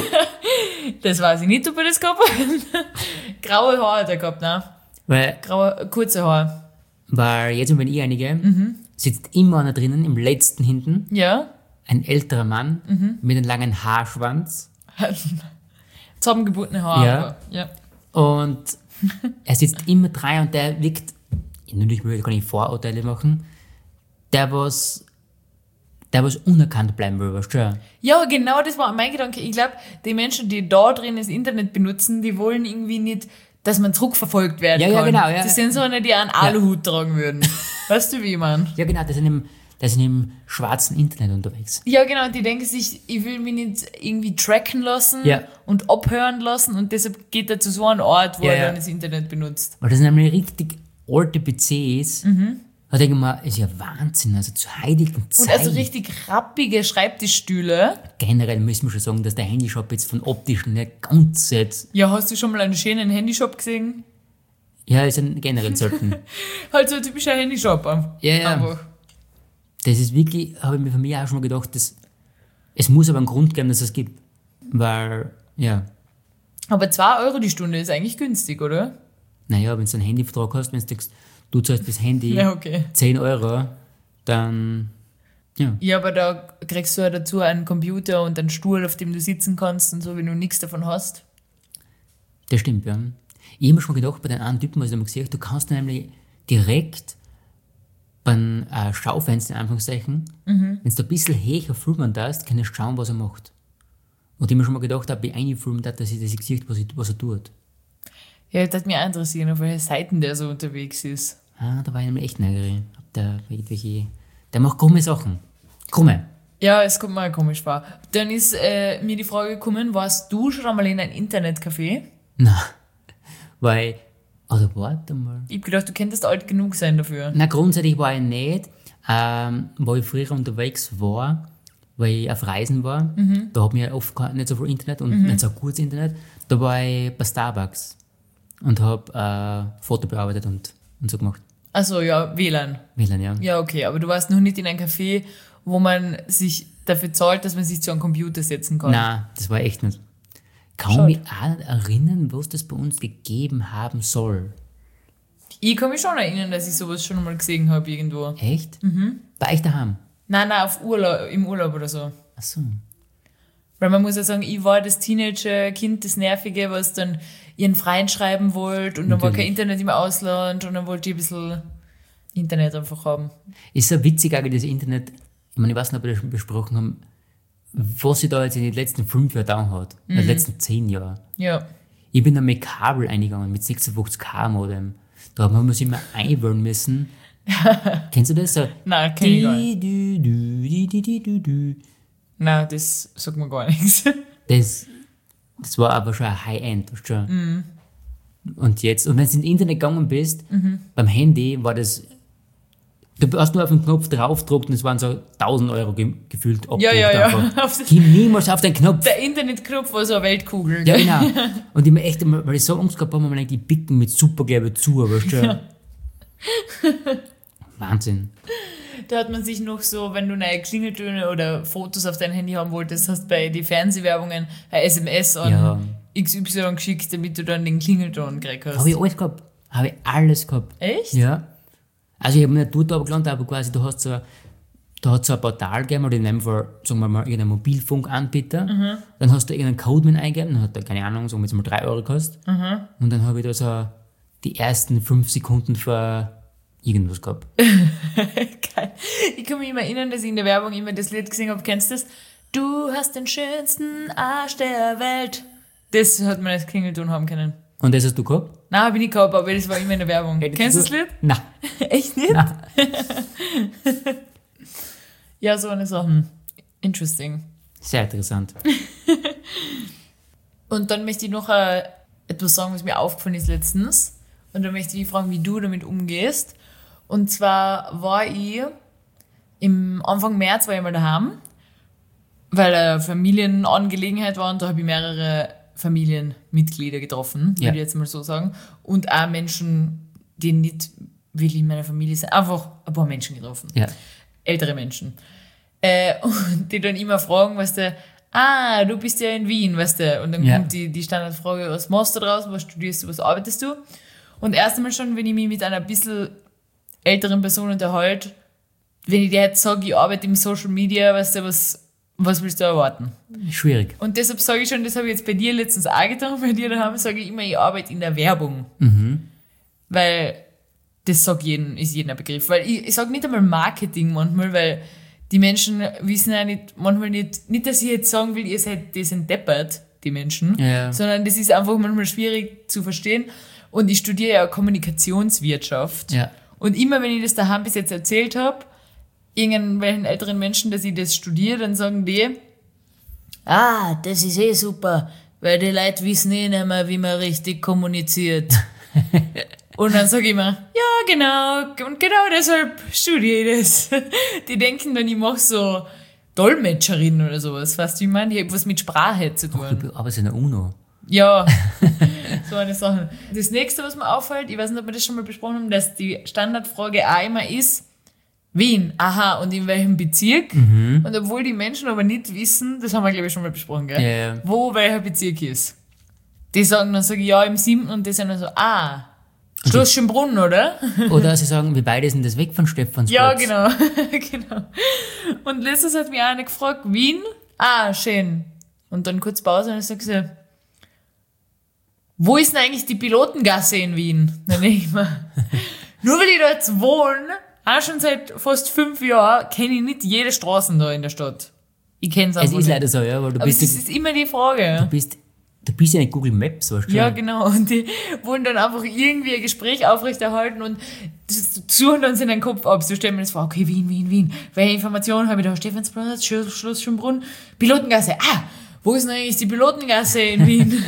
das weiß ich nicht, ob er das gehabt hat. Graue Haare hat er gehabt, ne? Weil, Graue, kurze Haare. weil jetzt, wenn ich einige, sitzt immer einer drinnen, im letzten hinten, Ja. ein älterer Mann mit einem langen Haarschwanz. Zusammengebundene Haare. Ja. aber, ja. Und er sitzt immer drei und der wirkt, natürlich kann ich Vorurteile machen, der was, der was unerkannt bleiben will, weißt du? Ja. Ja, genau, das war mein Gedanke. Ich glaube, die Menschen, die da drin das Internet benutzen, die wollen irgendwie nicht, dass man zurückverfolgt werden Ja, kann. ja, genau, ja. Das sind so eine, die einen Aluhut tragen würden. Weißt du, wie ich mein? Ja, genau, der sind im, der sind im schwarzen Internet unterwegs. Ja, genau, die denken sich, ich will mich nicht irgendwie tracken lassen Ja. und abhören lassen und deshalb geht er zu so einem Ort, wo Ja, er ja. dann das Internet benutzt. Weil das sind nämlich richtig alte P Cs. Da denke ich mir, ist ja Wahnsinn, also zu heiligen Und Zeiten. also richtig rappige Schreibtischstühle. Generell müssen wir schon sagen, dass der Handyshop jetzt von optisch nicht ganz jetzt, Ja, hast du schon mal einen schönen Handyshop gesehen? ja, ist ja generell selten. Halt so ein typischer Handyshop. Ja, ja. Einfach. Das ist wirklich, habe ich mir von mir auch schon mal gedacht, dass, es muss aber einen Grund geben, dass es gibt. Weil, ja, Aber zwei Euro die Stunde ist eigentlich günstig, oder? naja, wenn du einen Handyvertrag hast, wenn du sagst, du zahlst das Handy Ja, okay. zehn Euro, dann, ja. Ja, aber da kriegst du ja dazu einen Computer und einen Stuhl, auf dem du sitzen kannst und so, wenn du nichts davon hast. Das stimmt, ja. Ich habe mir schon gedacht, bei den anderen Typen, was ich immer gesehen habe, du kannst nämlich direkt beim äh, Schaufenster, in Anführungszeichen, wenn du ein bisschen höher filmen darfst, kannst du schauen, was er macht. Und ich habe mir schon mal gedacht, ob ich eingefilmt habe, dass ich das sieht, was, ich, was er tut. Ja, das hat mich auch interessieren, auf welchen Seiten der so unterwegs ist. Ah, da war ich nämlich echt neugierig. Ob der irgendwelche, der macht krumme Sachen. Krumme. Ja, es kommt mir komisch vor. Dann ist äh, mir die Frage gekommen, warst du schon einmal in ein Internetcafé? Na, weil, oder warte mal. Ich hab gedacht, du könntest alt genug sein dafür. Na, grundsätzlich war ich nicht. Ähm, wo ich früher unterwegs war, weil ich auf Reisen war, da habe ich ja oft kein- nicht so viel Internet und nicht so gutes Internet. Da war ich bei Starbucks und habe äh, Foto bearbeitet und, und so gemacht. Achso, ja, W L A N. W L A N, ja. Ja, okay, aber du warst noch nicht in ein Café, wo man sich dafür zahlt, dass man sich zu einem Computer setzen kann. Nein, das war echt nicht. Kann Schade. mich auch nicht erinnern, was das bei uns gegeben haben soll. Ich kann mich schon erinnern, dass ich sowas schon mal gesehen habe irgendwo. Echt? Mhm. Bei euch daheim? Nein, nein, auf Urlaub, im Urlaub oder so. Achso. Weil man muss ja sagen, ich war das Teenager-Kind, das Nervige, was dann ihren Freund schreiben wollte und dann war kein Natürlich. Internet im Ausland und dann wollte ich ein bisschen Internet einfach haben. Ist so witzig eigentlich, das Internet, ich meine, ich weiß nicht, ob wir das schon besprochen haben, was sich da jetzt in den letzten fünf Jahren da hat. In den letzten zehn Jahren. Ja. Ich bin dann mit Kabel eingegangen, mit sechsundfünfzig K Modem. Da haben wir uns immer einwählen müssen. Kennst du das? So, Nein, kenn ich gar di, du, du, di, di, di, du, du. Nein, das sagt mir gar nichts. Das, das war aber schon ein High-End, weißt du schon. Und jetzt, und wenn du ins Internet gegangen bist, beim Handy war das, du hast nur auf den Knopf draufgedrückt und es waren so tausend Euro ge gefühlt Ja, ja, ja. einfach. Auf das- Geh niemals auf den Knopf. Der Internetknopf war so eine Weltkugel. Ja, gell? genau. Und ich mir echt, immer- weil ich so Angst gehabt habe, habe ich die Bicken mit Supergelbe zu, weißt du. Wahnsinn. Da hat man sich noch so, wenn du neue Klingeltöne oder Fotos auf dein Handy haben wolltest, hast bei den Fernsehwerbungen ein S M S an Ja. X Y geschickt, damit du dann den Klingelton gekriegt hast. Habe ich alles gehabt. Habe ich alles gehabt. Echt? Ja. Also ich habe nicht dort aber gelernt, aber quasi du hast so, da hat so ein Portal gegeben, oder in dem Fall, sagen wir mal, irgendeinen Mobilfunkanbieter. Dann hast du irgendeinen Code mit eingegeben, dann hat er, keine Ahnung, sagen wir jetzt mal drei Euro gekostet. Und dann habe ich da so die ersten fünf Sekunden für irgendwas gehabt. Geil. Ich kann mich immer erinnern, dass ich in der Werbung immer das Lied gesehen habe. Kennst du das? Du hast den schönsten Arsch der Welt. Das hat man als Klingelton haben können. Und das hast du gehabt? Nein, habe ich nicht gehabt, aber das war immer in der Werbung. Hättest Kennst du du- das Lied? Nein. Echt nicht? Nein. Ja, so eine Sachen. Interesting. Sehr interessant. Und dann möchte ich noch äh, etwas sagen, was mir aufgefallen ist letztens. Und dann möchte ich dich fragen, wie du damit umgehst. Und zwar war ich im Anfang März war ich mal daheim, weil eine Familienangelegenheit war und da habe ich mehrere Familienmitglieder getroffen, Ja. würde ich jetzt mal so sagen. Und auch Menschen, die nicht wirklich in meiner Familie sind. Einfach ein paar Menschen getroffen. Ja. Ältere Menschen. Äh, und die dann immer fragen, weißt du, ah, du bist ja in Wien, weißt du. Und dann Ja. kommt die, die Standardfrage, was machst du draußen, was studierst du, was arbeitest du? Und erst einmal schon, wenn ich mich mit einer bisschen älteren Person unterhalte, wenn ich dir jetzt sage, ich arbeite im Social Media, weißt du, was, was willst du erwarten? Schwierig. Und deshalb sage ich schon, das habe ich jetzt bei dir letztens auch getan, bei dir daheim sage ich immer, ich arbeite in der Werbung. Mhm. Weil das sagt jeden, ist jedem ein Begriff. Weil ich, ich sage nicht einmal Marketing manchmal, weil die Menschen wissen ja nicht, manchmal nicht, nicht, dass ich jetzt sagen will, ihr seid, die sind deppert, die Menschen, Ja. sondern das ist einfach manchmal schwierig zu verstehen. Und ich studiere ja Kommunikationswirtschaft. Ja. Und immer, wenn ich das daheim bis jetzt erzählt habe, irgendwelchen älteren Menschen, dass ich das studiere, dann sagen die, ah, das ist eh super, weil die Leute wissen eh nicht mehr, wie man richtig kommuniziert. Und dann sage ich immer, ja, genau, und genau deshalb studiere ich das. Die denken dann, ich mache so Dolmetscherin oder sowas, weißt du, ich meine, ich habe was mit Sprache zu tun. Du arbeitest in der UNO. Ja, so eine Sache. Das nächste, was mir auffällt, ich weiß nicht, ob wir das schon mal besprochen haben, dass die Standardfrage auch immer ist, Wien, aha, und in welchem Bezirk? Und obwohl die Menschen aber nicht wissen, das haben wir, glaube ich, schon mal besprochen, gell? Ja, ja. Wo welcher Bezirk ist. Die sagen dann, sage ich, ja, im siebten und die sagen dann so, ah, Schloss Schönbrunn, oder? Oder sie sagen, wie weit ist denn das weg von Stephansplatz? Ja, genau, genau. Und letztens hat mich einer gefragt, Wien? Ah, schön. Und dann kurz Pause und dann sagt sie, wo ist denn eigentlich die Pilotengasse in Wien? Dann denke ich mir, nur weil ich da jetzt wohne, auch schon seit fast fünf Jahren, kenne ich nicht jede Straße da in der Stadt. Ich kenne es Es einfach ist nicht. leider so, ja, weil du Aber bist, das ist immer die Frage. du bist, du bist ja nicht Google Maps, weißt du? Ja, genau. Und die wollen dann einfach irgendwie ein Gespräch aufrechterhalten und das suchen dann in den Kopf ab. So stellen wir das vor, okay, Wien, Wien, Wien. Welche Informationen habe ich da? Stephansplatz, Sch- Schloss Schönbrunn, Pilotengasse. Ah, wo ist denn eigentlich die Pilotengasse in Wien?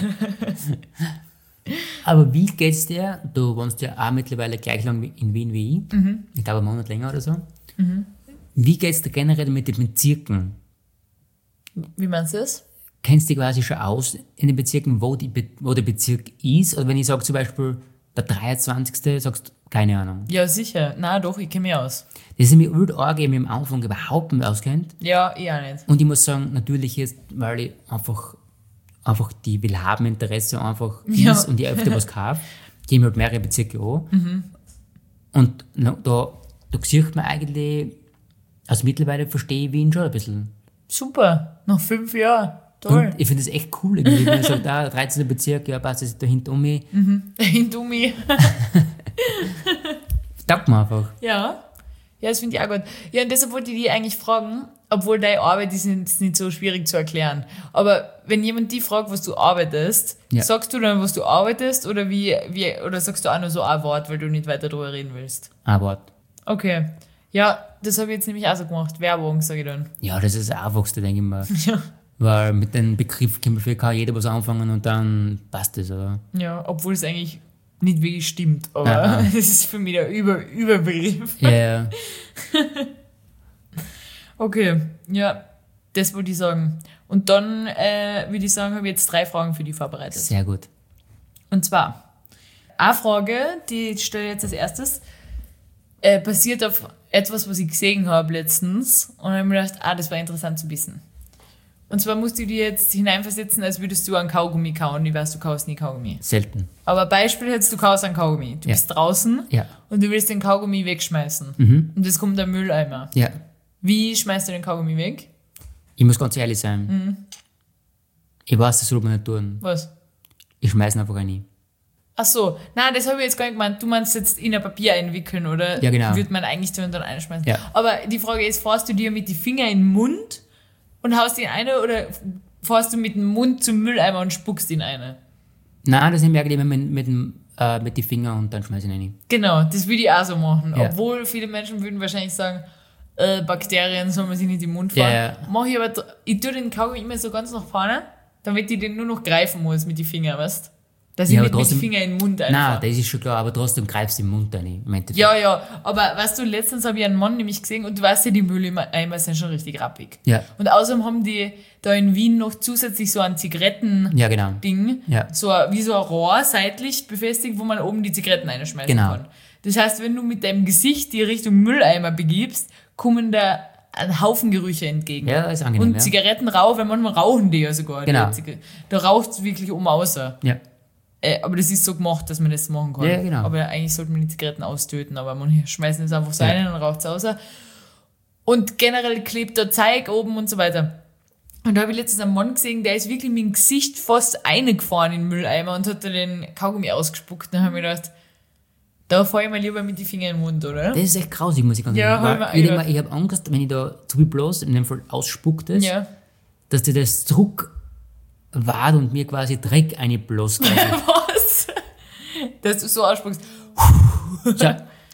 Aber wie geht's dir? Du wohnst ja auch mittlerweile gleich lang wie- in Wien wie ich. Mhm. Ich glaube, einen Monat länger oder so. Wie geht's dir generell mit den Bezirken? Wie meinst du das? Kennst du dich quasi schon aus in den Bezirken, wo, die, Be- wo der Bezirk ist? Oder wenn ich sage zum Beispiel der dreiundzwanzigste, sagst du, keine Ahnung. Ja, sicher. Na doch, ich kenne mich aus. Das ist mir übel arg, ich mich am Anfang überhaupt nicht auskennt. Ja, ich auch nicht. Und ich muss sagen, natürlich jetzt, weil ich einfach, einfach die Willhabeninteresse einfach Ja. ist und ich öfter was kaufe, gehe ich mir halt mehrere Bezirke an. Und na, da, da sieht man eigentlich, also mittlerweile verstehe ich Wien schon ein bisschen. Super. Nach fünf Jahren. Toll. Und ich finde das echt cool. Irgendwie, wenn man sagt, ah, dreizehnter Bezirk, ja, passt das da hinten um mich. Hinter mir. Taugt mir einfach. Ja. Ja, das finde ich auch gut. Ja, und deshalb wollte ich dich eigentlich fragen, obwohl deine Arbeit ist nicht, nicht so schwierig zu erklären. Aber wenn jemand dich fragt, was du arbeitest, Ja. sagst du dann, was du arbeitest oder wie, wie, oder sagst du auch nur so ein Wort, weil du nicht weiter drüber reden willst? Ein Wort. Okay. Ja, das habe ich jetzt nämlich auch so gemacht. Werbung, sage ich dann. Ja, das ist das Einfachste, denke ich mal. Ja. Weil mit dem Begriff kann, viel kann jeder was anfangen und dann passt es. Oder? Ja, obwohl es eigentlich nicht wirklich stimmt, aber Ja. das ist für mich der Über Überbegriff. Ja, ja. Okay, ja, das wollte ich sagen. Und dann äh, würde ich sagen, habe ich jetzt drei Fragen für dich vorbereitet. Sehr gut. Und zwar, eine Frage, die ich stelle jetzt als erstes, äh, basiert auf etwas, was ich gesehen habe letztens. Und dann habe ich mir gedacht, ah, das war interessant zu wissen. Und zwar musst du dir jetzt hineinversetzen, als würdest du einen Kaugummi kauen. Ich weiß, du kaust nie Kaugummi. Selten. Aber Beispiel jetzt, du kaust einen Kaugummi. Du Ja. bist draußen Ja. und du willst den Kaugummi wegschmeißen. Mhm. Und es kommt der Mülleimer. Ja. Wie schmeißt du den Kaugummi weg? Ich muss ganz ehrlich sein. Mhm. Ich weiß, das soll man nicht tun. Was? Ich schmeiße ihn einfach rein. Ach so, nein, das habe ich jetzt gar nicht gemeint. Du meinst jetzt in ein Papier einwickeln, oder? Ja, genau. Würde man eigentlich tun und dann einschmeißen. Ja. Aber die Frage ist, fährst du dir mit die Finger in den Mund und haust ihn eine oder fährst du mit dem Mund zum Mülleimer und spuckst ihn eine? Nein, das merke ich immer mit, mit, dem, äh, mit den Fingern und dann schmeiß ich ihn rein. Genau, das würde ich auch so machen. Ja. Obwohl viele Menschen würden wahrscheinlich sagen, äh, Bakterien soll man sich nicht in den Mund fahren. Ja, ja. Mach ich aber, dr- ich tue den Kaugummi immer so ganz nach vorne, damit ich den nur noch greifen muss mit den Fingern, weißt du? Dass ich Ja, nicht aber mit den trotzdem- Fingern in den Mund einfach. Nein, das ist schon klar, aber trotzdem greifst du den Mund rein. Im Endeffekt. Ja, ja, aber weißt du, letztens habe ich einen Mann nämlich gesehen und du weißt ja, die Mülleimer sind schon richtig rappig. Ja. Und außerdem haben die da in Wien noch zusätzlich so ein Zigaretten-Ding, Ja, genau. Ja. so ein- wie so ein Rohr seitlich befestigt, wo man oben die Zigaretten einschmeißen Genau. kann. Das heißt, wenn du mit deinem Gesicht die Richtung Mülleimer begibst, kommen da ein Haufen Gerüche entgegen. Ja, ist angenehm, Und ja. Zigaretten rauchen, weil manchmal rauchen die ja sogar. die Genau. Ziga- Da raucht es wirklich um außer. Ja. Äh, aber das ist so gemacht, dass man das machen kann. Ja, genau. Aber eigentlich sollte man die Zigaretten austöten, aber man schmeißt es einfach so Ja. rein und raucht es außer. Und generell klebt da Zeug oben und so weiter. Und da habe ich letztens einen Mann gesehen, der ist wirklich mit dem Gesicht fast eingefahren in den Mülleimer und hat da den Kaugummi ausgespuckt. Dann habe ich mir gedacht, da fahre ich mal lieber mit den Fingern in den Mund, oder? Das ist echt grausig, muss ich ganz Ja, sagen. hab Weil ich mir Ich, auch denk mir, ich habe Angst, wenn ich da zu viel bloß, in dem Fall ausspuckt ist, Ja. dass dir das Druck wart und mir quasi Dreck einbloß. Quasi. Was? Dass du so ausspuckst. So,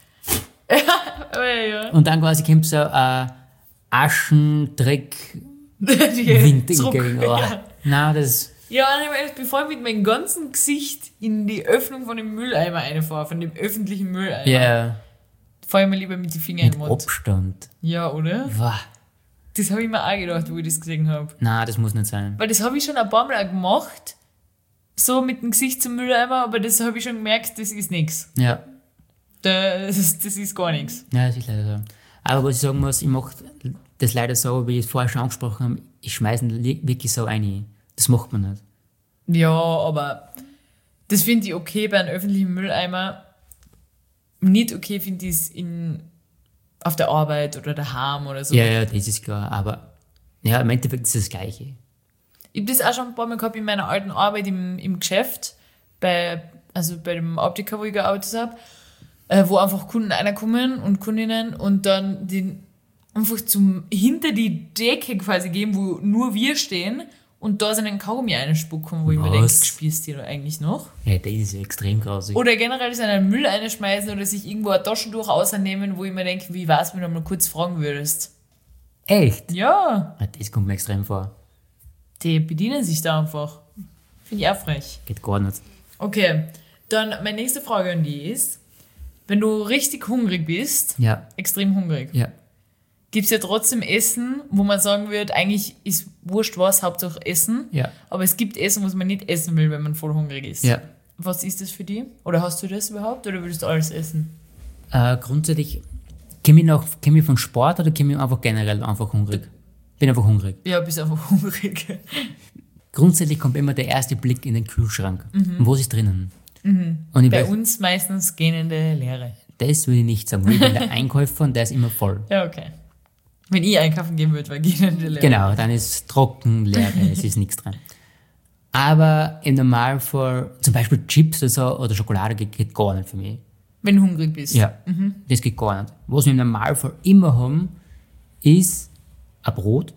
Aber ja. und dann quasi kommt so ein Aschen, Dreck, Die Wind Druck. entgegen. Oh. Ja. Nein, das. Ja, und ich hab mir gedacht, bevor ich mit meinem ganzen Gesicht in die Öffnung von dem Mülleimer einfahre, von dem öffentlichen Mülleimer, Ja, fahre ich mir lieber mit den Fingern in mit den Mund. Abstand. Ja, oder? Wah. Das habe ich mir auch gedacht, wo ich das gesehen habe. Nein, das muss nicht sein. Weil das habe ich schon ein paar Mal auch gemacht, so mit dem Gesicht zum Mülleimer, aber das habe ich schon gemerkt, das ist nichts. Ja, Das, das ist gar nichts. ja, das ist leider so. Aber was ich sagen muss, ich mache das leider so, wie ich es vorher schon angesprochen habe, ich schmeiße ihn li- wirklich so rein. Das macht man nicht. Ja, aber das finde ich okay bei einem öffentlichen Mülleimer. Nicht okay finde ich es in auf der Arbeit oder daheim oder so. Ja, ja, das ist klar. Aber ja, im Endeffekt ist es das Gleiche. Ich habe das auch schon ein paar Mal gehabt in meiner alten Arbeit im, im Geschäft, bei, also bei dem Optiker, wo ich gearbeitet habe, äh, wo einfach Kunden reinkommen und Kundinnen und dann den einfach zum, hinter die Decke quasi gehen, wo nur wir stehen und da seinen Kaugummi einspucken, wo ich mir denke, Was? spielst du da eigentlich noch? Ja, das ist extrem grausig. Oder generell seinen Müll einschmeißen oder sich irgendwo ein Taschentuch ausnehmen, wo ich mir denke, wie war's, wenn du mal kurz fragen würdest. Echt? Ja, Ja, das kommt mir extrem vor. die bedienen sich da einfach. Finde ich auch frech. Geht gar nicht. Okay, dann meine nächste Frage an die ist, wenn du richtig hungrig bist, Ja, extrem hungrig, ja. gibt es ja trotzdem Essen, wo man sagen wird, eigentlich ist wurscht was, Hauptsache Essen. Ja. Aber es gibt Essen, was man nicht essen will, wenn man voll hungrig ist. Ja. Was ist das für die? Oder hast du das überhaupt? Oder würdest du alles essen? Äh, grundsätzlich, komme ich, noch- komm ich von Sport oder komme ich einfach generell einfach hungrig? Bin einfach hungrig. Ja, bist einfach hungrig. Grundsätzlich kommt immer der erste Blick in den Kühlschrank. Und was ist drinnen? Und ich Bei weiß, uns meistens gähnende Leere. das würde ich nicht sagen. Ich bin der Einkäufer und der ist immer voll. Ja, okay. Wenn ich einkaufen gehen würde, war gähnende Leere. Genau, dann ist trocken, leer, es ist nichts drin. Aber im Normalfall, zum Beispiel Chips oder, so, oder Schokolade geht, geht gar nicht für mich. Wenn du hungrig bist. Ja, das geht gar nicht. Was wir im Normalfall immer haben, ist ein Brot.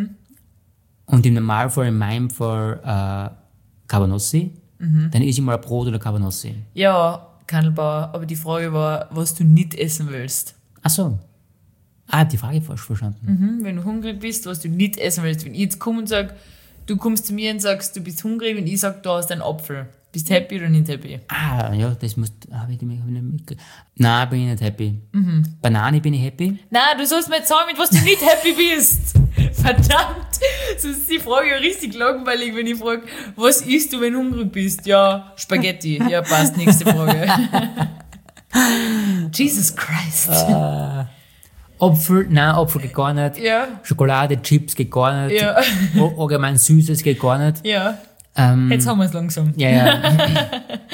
Und im Normalfall, in meinem Fall, äh, Cabanossi. Dann esse ich mal ein Brot oder Cabanossi. Ja, Kandelbauer, aber die Frage war, was du nicht essen willst. Ach so. Ah, ich hab die Frage falsch verstanden. Mhm, wenn du hungrig bist, was du nicht essen willst. Wenn ich jetzt komme und sage, du kommst zu mir und sagst, du bist hungrig und ich sage, du hast einen Apfel. Bist du happy oder nicht happy? Ah, ja, das muss. Habe ich die- hab ich nicht mitgekriegt. Nein, bin ich nicht happy. Banane bin ich happy. Nein, du sollst mir jetzt sagen, mit was du nicht happy bist. Verdammt, so ist die Frage ja richtig langweilig, wenn ich frage, was isst du, wenn du hungrig bist? Ja, Spaghetti. Ja, passt, nächste Frage. Jesus Christ. Apfel, nein, Apfel geht gar nicht. Ja, Schokolade, Chips geht gar nicht. Ja. A- Allgemein Süßes geht gar nicht. ja. Ähm, Jetzt haben wir es langsam. ja, ja.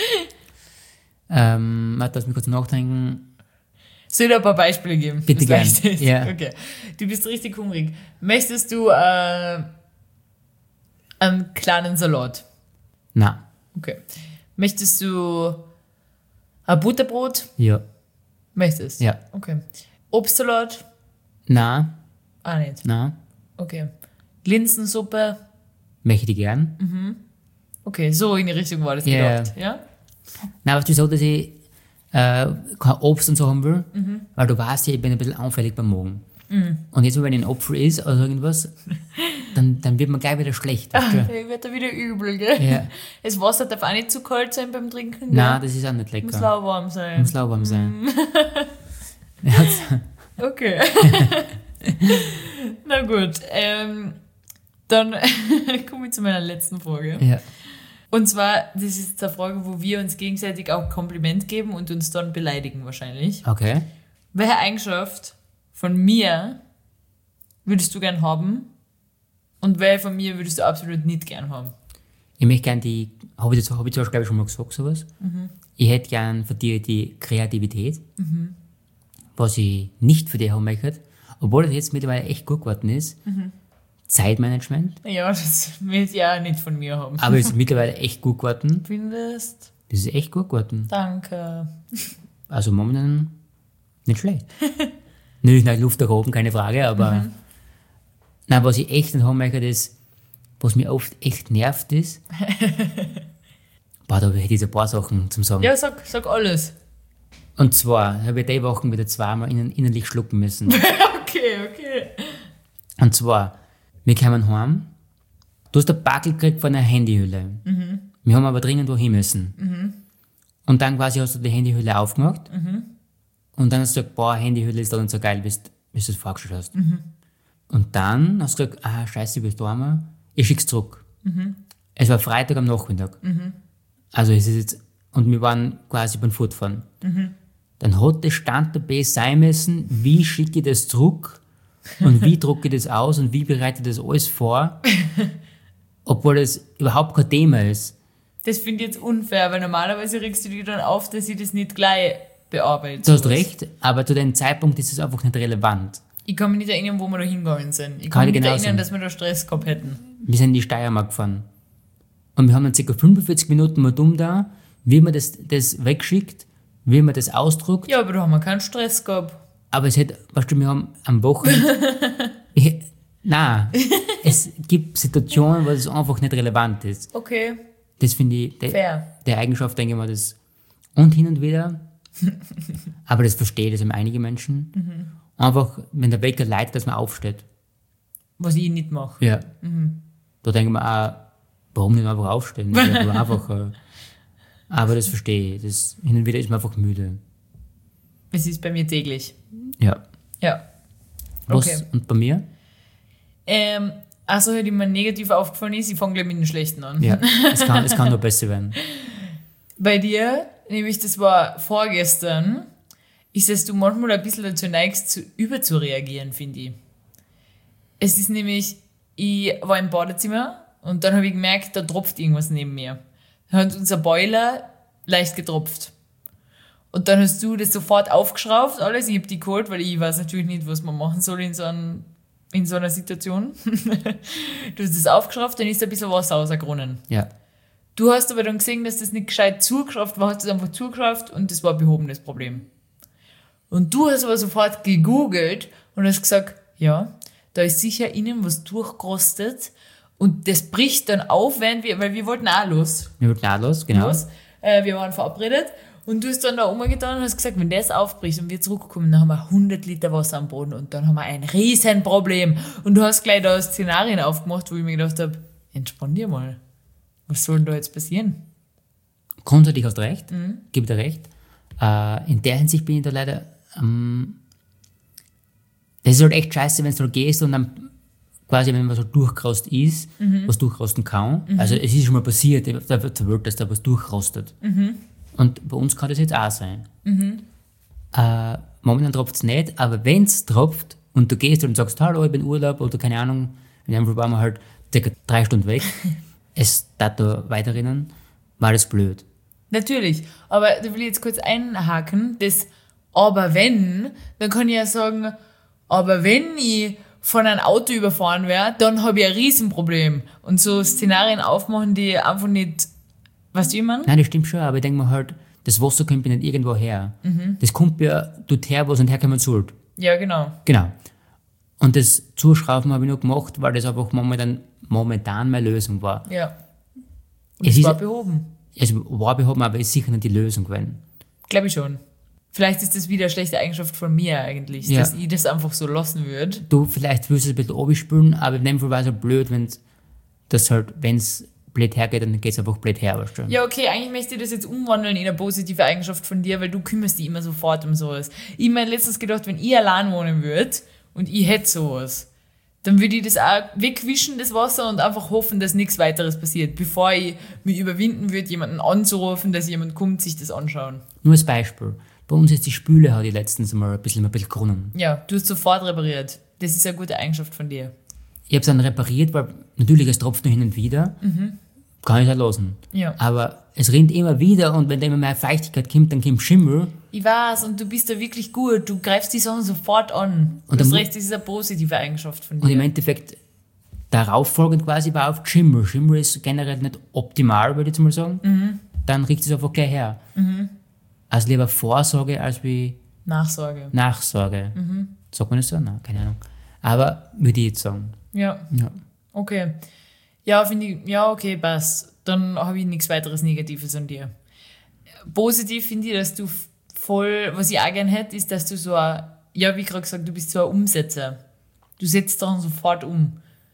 ähm, warte, lass mich kurz nachdenken. Soll ich dir ein paar Beispiele geben? Bitte was gern, leicht ist? ja. Okay. Du bist richtig hungrig. Möchtest du äh, einen kleinen Salat? Nein. Okay. Möchtest du ein Butterbrot? Ja. Möchtest? Ja. Okay. Obstsalat? Nein. Auch nicht. Nein. Okay. Linsensuppe. Möchte ich gern. Okay, so in die Richtung war das Ja. gedacht. Ja? Nein, aber es ist so, dass ich äh, kein Obst und so haben will, weil du weißt ja, ich bin ein bisschen anfällig beim Magen. Und jetzt, wenn ich ein Apfel isst oder irgendwas, dann, dann wird man gleich wieder schlecht. Weißt du? Ich werde da wieder übel, gell? Ja. Das Wasser darf auch nicht zu kalt sein beim Trinken. Gell? Nein, das ist auch nicht lecker. Muss lauwarm sein. Muss lauwarm sein. Ja, Okay. Na gut. Ähm, dann komme ich zu meiner letzten Frage. ja. Und zwar, das ist jetzt eine Frage, wo wir uns gegenseitig auch Kompliment geben und uns dann beleidigen wahrscheinlich. Okay. Welche Eigenschaft von mir würdest du gern haben und welche von mir würdest du absolut nicht gern haben? Ich möchte gerne die, habe ich, hab ich zum Beispiel, glaube ich, schon mal gesagt, sowas. Ich hätte gern von dir die Kreativität, was ich nicht für dich haben möchte, obwohl das jetzt mittlerweile echt gut geworden ist. Zeitmanagement, Ja, das will ich ja auch nicht von mir haben. aber es ist mittlerweile echt gut geworden. Findest? Das ist echt gut geworden. Danke. Also momentan nicht schlecht. Natürlich nach Luft nach oben, keine Frage, aber nein, was ich echt nicht haben möchte, ist, was mir oft echt nervt, ist. Boah, da hätte ich jetzt ein paar Sachen zum Sagen. Ja, sag, sag alles. Und zwar habe ich die Wochen wieder zweimal innen, innerlich schlucken müssen. Okay, okay. Und zwar, wir kamen heim, du hast einen Backel gekriegt von einer Handyhülle. Wir haben aber dringend wohin müssen. Und dann quasi hast du die Handyhülle aufgemacht und dann hast du gesagt, boah, Handyhülle ist doch nicht so geil, wie du wie du es vorgestellt hast. Und dann hast du gesagt, ah, scheiße, ich bin daheim, ich schick's zurück. Es war Freitag am Nachmittag. Also es ist jetzt, und wir waren quasi beim Fortfahren. Dann hat der Stand dabei sein müssen, wie schicke ich das zurück und wie drucke ich das aus und wie bereite ich das alles vor, obwohl das überhaupt kein Thema ist. Das finde ich jetzt unfair, weil normalerweise regst du dich dann auf, dass ich das nicht gleich bearbeite. Du hast sowas. recht, aber zu dem Zeitpunkt ist es einfach nicht relevant. Ich kann mich nicht erinnern, wo wir da hingegangen sind. Ich Kann kann mich ich nicht genauso. erinnern, dass wir da Stress gehabt hätten. Wir sind in die Steiermark gefahren. Und wir haben dann ca. fünfundvierzig Minuten mal dumm da, wie man das, das wegschickt, wie man das ausdruckt. Ja, aber da haben wir keinen Stress gehabt. Aber es hätte, weißt du, wir haben am Wochenende. ich, nein, es gibt Situationen, wo es einfach nicht relevant ist. Okay, Das finde ich, der, fair. der Eigenschaft, denke ich mal, das. Und hin und wieder, aber das verstehe das haben einige Menschen, einfach, wenn der Wecker leitet, dass man aufsteht. Was ich nicht mache. Ja. Da denke ich mir auch, warum nicht einfach aufstehen? Das ist ja einfach, äh, aber das verstehe ich. Das, hin und wieder ist man einfach müde. Es ist bei mir täglich. Ja. Ja. Was, Okay. Und bei mir? Ähm, achso, die mir negativ aufgefallen ist, ich fange gleich mit den Schlechten an. Ja, es kann, es kann nur besser werden. Bei dir, nämlich das war vorgestern, ist, dass du manchmal ein bisschen dazu neigst, zu überzureagieren, finde ich. Es ist nämlich, ich war im Badezimmer und dann habe ich gemerkt, da tropft irgendwas neben mir. Dann hat unser Boiler leicht getropft. Und dann hast du das sofort aufgeschraubt, alles. Ich habe die geholt, weil ich weiß natürlich nicht, was man machen soll in so, einem, in so einer Situation. Du hast das aufgeschraubt, dann ist ein bisschen Wasser rausgerunnen. Ja. Du hast aber dann gesehen, dass das nicht gescheit zugeschraubt war, hast es einfach zugeschraubt und das war ein behobenes Problem. Und du hast aber sofort gegoogelt und hast gesagt, ja, da ist sicher innen was durchgerostet und das bricht dann auf, während wir, weil wir wollten auch los. Wir wollten auch los, genau. los. Äh, wir waren verabredet und du hast dann da umgetan und hast gesagt, wenn das aufbricht und wir zurückkommen, dann haben wir hundert Liter Wasser am Boden und dann haben wir ein riesen Problem. Und du hast gleich da Szenarien aufgemacht, wo ich mir gedacht habe, entspann dir mal. Was soll denn da jetzt passieren? Grundsätzlich hast du recht, gebe dir recht. Äh, in der Hinsicht bin ich da leider. Ähm, das ist halt echt scheiße, wenn du da gehst und dann quasi, wenn man so durchgerost ist, was durchrosten kann. Also es ist schon mal passiert, da wird verwirrt, dass da was durchrostet. Und bei uns kann das jetzt auch sein. Äh, momentan tropft es nicht, aber wenn es tropft und du gehst und sagst, hallo, ich bin Urlaub oder keine Ahnung, in einem Fall waren wir halt circa drei Stunden weg, es darf da weiterrennen, war das blöd. Natürlich, aber da will ich jetzt kurz einhaken, das aber wenn, dann kann ich ja sagen, aber wenn ich von einem Auto überfahren wäre, dann habe ich ein Riesenproblem. Und so Szenarien aufmachen, die einfach nicht, weißt du, wie ich meine? Nein, das stimmt schon, aber ich denke mir halt, das Wasser kommt ja nicht irgendwo her. Das kommt ja dort her, wo es nicht herkommen soll. Ja, genau. Genau. Und das Zuschrauben habe ich nur gemacht, weil das einfach momentan, momentan meine Lösung war. Ja. Und Es es war ist- behoben. Es war behoben, aber ist sicher nicht die Lösung gewesen. Glaube ich schon. Vielleicht ist das wieder eine schlechte Eigenschaft von mir eigentlich, Ja. dass ich das einfach so lassen würde. Du, vielleicht willst du es ein bisschen abspülen, aber in dem Fall war es halt blöd, wenn das halt, wenn es blöd hergeht, dann geht es einfach blöd her, weißt du? Ja, okay, eigentlich möchte ich das jetzt umwandeln in eine positive Eigenschaft von dir, weil du kümmerst dich immer sofort um sowas. Ich habe mir letztens gedacht, wenn ich allein wohnen würde und ich hätte sowas, dann würde ich das auch wegwischen, das Wasser, und einfach hoffen, dass nichts weiteres passiert, bevor ich mich überwinden würde, jemanden anzurufen, dass jemand kommt, sich das anschauen. Nur als Beispiel. Bei uns ist die Spüle, hat ich letztens mal ein bisschen, ein bisschen gerunnen. Ja, du hast sofort repariert. Das ist eine gute Eigenschaft von dir. Ich habe es dann repariert, weil natürlich, es tropft nur hin und wieder. Kann ich halt lassen. Ja. Aber es rinnt immer wieder und wenn da immer mehr Feuchtigkeit kommt, dann kommt Schimmel. Ich weiß, und du bist da wirklich gut. Du greifst die Sachen sofort an. Und Du hast dann- recht, das ist eine positive Eigenschaft von Und dir. im Endeffekt, darauf folgend quasi war auf Schimmel. Schimmel ist generell nicht optimal, würde ich jetzt mal sagen. Dann riecht es einfach gleich her. Also lieber Vorsorge als wie Nachsorge. Nachsorge. Sagt man das so? Nein, keine Ahnung. Aber würde ich jetzt sagen. Ja, Ja. okay. Ja, finde ich, ja, okay, passt. Dann habe ich nichts weiteres Negatives an dir. Positiv finde ich, dass du f- voll, was ich auch gerne hätte, ist, dass du so ein, ja, wie gerade gesagt, du bist so ein Umsetzer. Du setzt dann sofort um.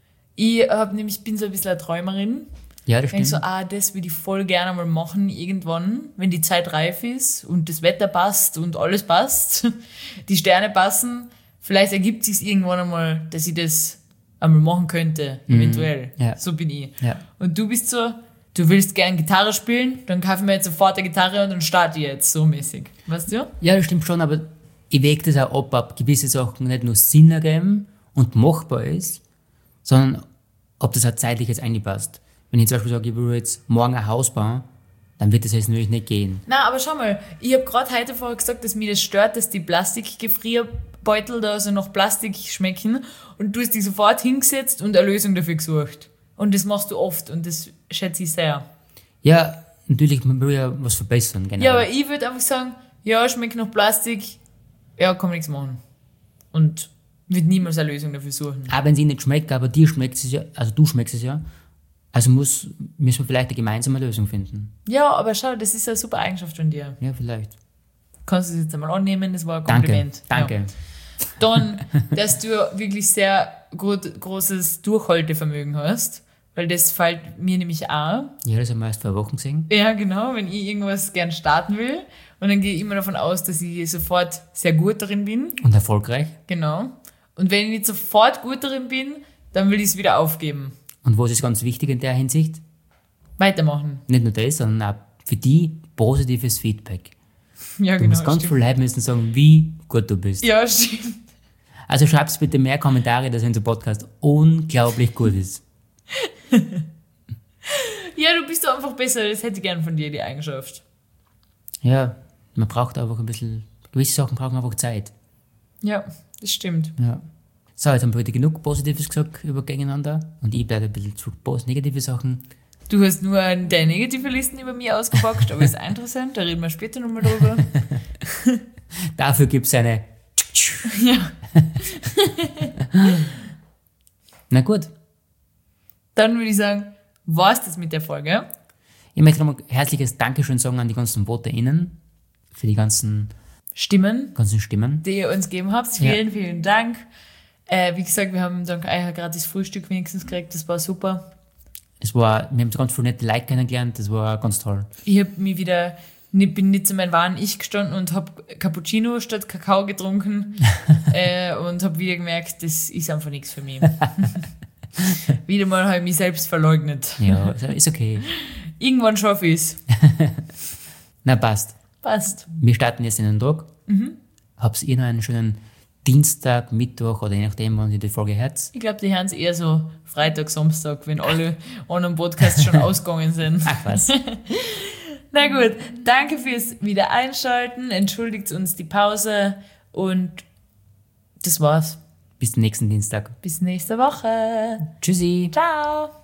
Ich hab nämlich, bin so ein bisschen eine Träumerin. Ja, das Ich denke stimmt. so, ah, das würde ich voll gerne mal machen, irgendwann, wenn die Zeit reif ist und das Wetter passt und alles passt, die Sterne passen. Vielleicht ergibt sich irgendwann einmal, dass ich das einmal machen könnte, eventuell. Ja. So bin ich. Ja. Und du bist so, du willst gern Gitarre spielen, dann kaufe ich mir jetzt sofort eine Gitarre und dann starte ich jetzt, so mäßig. Weißt du? Ja, das stimmt schon, aber ich wäge das auch ab, ob gewisse Sachen nicht nur Sinn ergeben und machbar ist, sondern ob das auch zeitlich jetzt einpasst. Wenn ich zum Beispiel sage, ich will jetzt morgen ein Haus bauen, dann wird das jetzt natürlich nicht gehen. Na, aber schau mal, ich habe gerade heute vorher gesagt, dass mich das stört, dass die Plastikgefrierbeutel da so nach Plastik schmecken, und du hast dich sofort hingesetzt und eine Lösung dafür gesucht. Und das machst du oft und das schätze ich sehr. Ja, natürlich, man will ja was verbessern, genau. Ja, aber ich würde einfach sagen, ja, schmeckt nach Plastik, ja, kann man nichts machen. Und würde niemals eine Lösung dafür suchen. Auch wenn es ihnen nicht schmeckt, aber dir schmeckt es ja, also du schmeckst es ja, also muss, müssen wir vielleicht eine gemeinsame Lösung finden. Ja, aber schau, das ist eine super Eigenschaft von dir. Ja, vielleicht. Kannst du das jetzt einmal annehmen, das war ein Danke, Kompliment. danke. Ja. Dann, dass du wirklich sehr gut, großes Durchhaltevermögen hast, weil das fällt mir nämlich auch. Ja, das haben wir erst vor Wochen gesehen. Ja, genau, wenn ich irgendwas gern starten will, und dann gehe ich immer davon aus, dass ich sofort sehr gut darin bin. Und erfolgreich. Genau. Und wenn ich nicht sofort gut darin bin, dann will ich es wieder aufgeben. Und was ist ganz wichtig in der Hinsicht? Weitermachen. Nicht nur das, sondern auch für die positives Feedback. Ja, Du genau. musst ganz stimmt. viele Leute müssen sagen, wie gut du bist. Ja, stimmt. Also schreibst bitte mehr Kommentare, dass unser Podcast unglaublich gut ist. Ja, du bist doch einfach besser, das hätte ich gern von dir, die Eigenschaft. Ja, man braucht einfach ein bisschen, gewisse Sachen brauchen einfach Zeit. Ja, das stimmt. Ja. So, jetzt haben wir heute genug Positives gesagt über gegeneinander und ich bleibe ein bisschen zu pos- negative Sachen. Du hast nur deine negative Listen über mich ausgepackt, aber ist auch interessant, da reden wir später nochmal drüber. Dafür gibt es eine. Ja. Na gut, Dann würde ich sagen, war's das mit der Folge. ich möchte nochmal herzliches Dankeschön sagen an die ganzen VoterInnen für die ganzen, Stimmen, ganzen Stimmen. die ihr uns gegeben habt. Ja. Vielen, vielen Dank. Äh, wie gesagt, wir haben dank euch ein gratis Frühstück wenigstens gekriegt, das war super. Es war, wir haben ganz viele nette Leute kennengelernt, das war ganz toll. Ich habe mich wieder, nicht- bin nicht zu meinem wahren Ich gestanden und habe Cappuccino statt Kakao getrunken äh, und habe wieder gemerkt, das ist einfach nichts für mich. Wieder mal habe ich mich selbst verleugnet. Ja, ist- ist okay. Irgendwann schaffe ich es. Na passt. Passt. Wir starten jetzt in den Tag. Habt ihr noch einen schönen Dienstag, Mittwoch oder je nachdem, wann ihr die Folge hört. Ich glaube, die hören es eher so Freitag, Samstag, wenn alle anderen Podcasts schon ausgegangen sind. Ach was. Na gut, danke fürs Wiedereinschalten. Entschuldigt uns die Pause und das war's. Bis zum nächsten Dienstag. Bis nächste Woche. Tschüssi. Ciao.